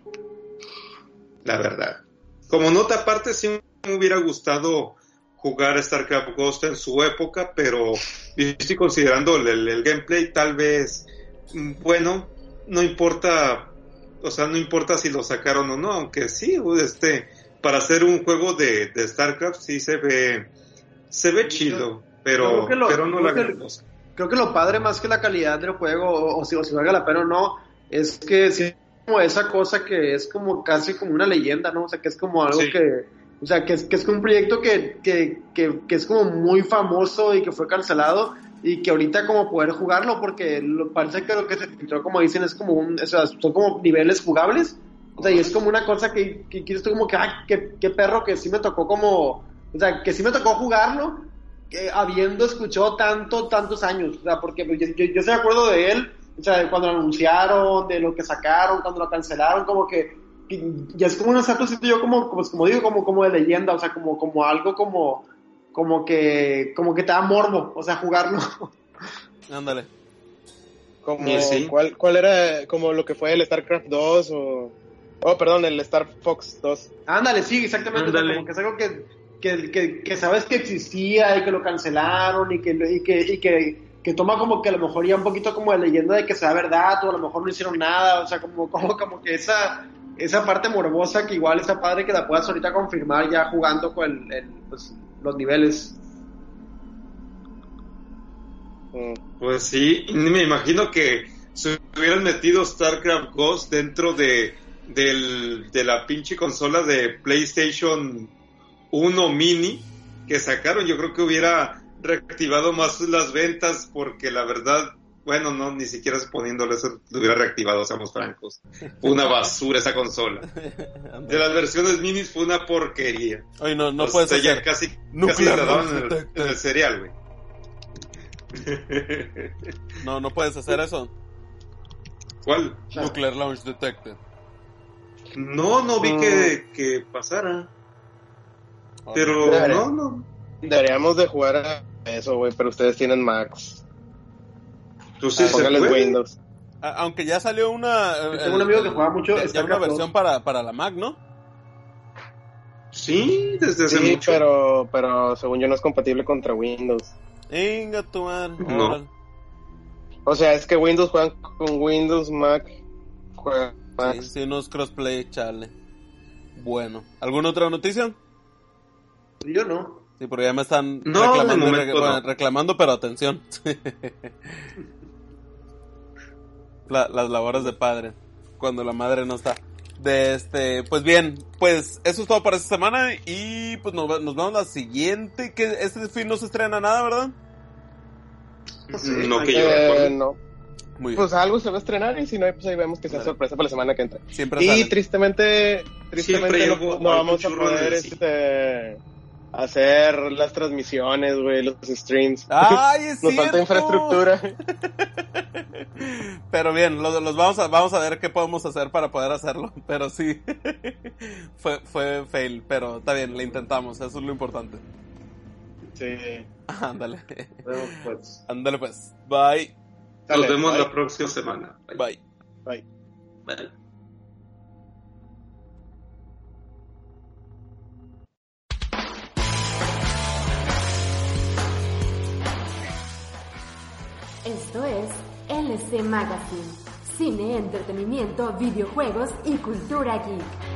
la verdad. Como nota aparte, sí me hubiera gustado jugar StarCraft Ghost en su época, pero estoy considerando el, el, el gameplay, tal vez, bueno, no importa, o sea, no importa si lo sacaron o no, aunque sí, este, para hacer un juego de, de StarCraft sí se ve, se ve chido, pero, lo, pero no la que, gran cosa. Creo que lo padre más que la calidad del juego, o, o si, o si valga la pena o no, es que sí, como esa cosa que es como casi como una leyenda, ¿no? O sea, que es como algo sí. que, o sea, que es, que es un proyecto que, que, que, que es como muy famoso y que fue cancelado, y que ahorita como poder jugarlo, porque lo, parece que lo que se filtró, como dicen, es como un, o sea, son como niveles jugables, o sea, y es como una cosa que, que quieres tú como que, ah, qué, qué perro, que sí me tocó como, o sea, que sí me tocó jugarlo, que, habiendo escuchado tanto, tantos años, o sea, porque yo, yo, yo se me acuerdo de él, o sea, cuando lo anunciaron, de lo que sacaron, cuando lo cancelaron, como que, que ya es como un cierto sitio, yo como, como, como digo, como, como de leyenda, o sea, como, como algo como, como que, como que te da morbo, o sea, jugarlo. Ándale. Como, sí. ¿cuál, ¿Cuál era como lo que fue el StarCraft dos o, oh, perdón, el Star Fox dos? Ándale, sí, exactamente, o sea, como que es algo que, que, que, que sabes que existía y que lo cancelaron y que, y que, y que, que toma como que a lo mejor ya un poquito como de leyenda de que sea verdad, o a lo mejor no hicieron nada, o sea, como, como, como que esa, esa parte morbosa que igual está padre que la puedas ahorita confirmar ya jugando con el, el, pues, los niveles. Pues sí, me imagino que si hubieran metido StarCraft Ghost dentro de, del, de la pinche consola de PlayStation uno Mini que sacaron, yo creo que hubiera reactivado más las ventas, porque la verdad, bueno, no, ni siquiera poniéndole eso lo hubiera reactivado, seamos francos. Fue una basura esa consola. De las versiones minis fue una porquería. Oye, no, no o puedes sea, hacer. ya casi, casi la daban en el, en el cereal, güey. No, no puedes hacer eso. ¿Cuál? Nuclear Launch Detected. No, no vi que, que pasara. Pero Debería. no, no. Deberíamos de jugar a eso, güey, pero ustedes tienen Macs. Tú sí se Póngales puede. Windows. Aunque ya salió una... Tengo el, un amigo que juega mucho... Ya, ya una versión para, para la Mac, ¿no? Sí, desde hace sí, mucho. pero, pero según yo no es compatible contra Windows. Venga, tu man. No. O sea, es que Windows juegan con Windows, Mac juegan Mac. Sí, sí, unos crossplay, chale. Bueno, ¿alguna otra noticia? Yo no. Sí, porque ya me están no, reclamando, momento, re- bueno, no. reclamando, pero atención. La, las labores de padre, cuando la madre no está. De este, pues bien, pues eso es todo para esta semana y pues nos, nos vemos la siguiente, que este fin no se estrena nada, ¿verdad? Sí, no que yo eh, recuerde. no. Muy bien. Pues algo se va a estrenar y si no, pues ahí vemos que sea Vale. sorpresa para la semana que entra. Siempre Y salen. tristemente, tristemente Siempre no, algo- no algo vamos a churro en poder el cine. este, hacer las transmisiones, güey, los streams. ¡Ay, es Nos falta cierto! infraestructura. Pero bien, los, los vamos a vamos a ver qué podemos hacer para poder hacerlo. Pero sí, fue fue fail, pero está bien, le intentamos, eso es lo importante. Sí. Ándale, Bueno, pues. ándale pues, bye, Nos Dale, vemos bye. la próxima semana. bye. Bye. Bye. Esto es L C Magazine. Cine, entretenimiento, videojuegos y cultura geek.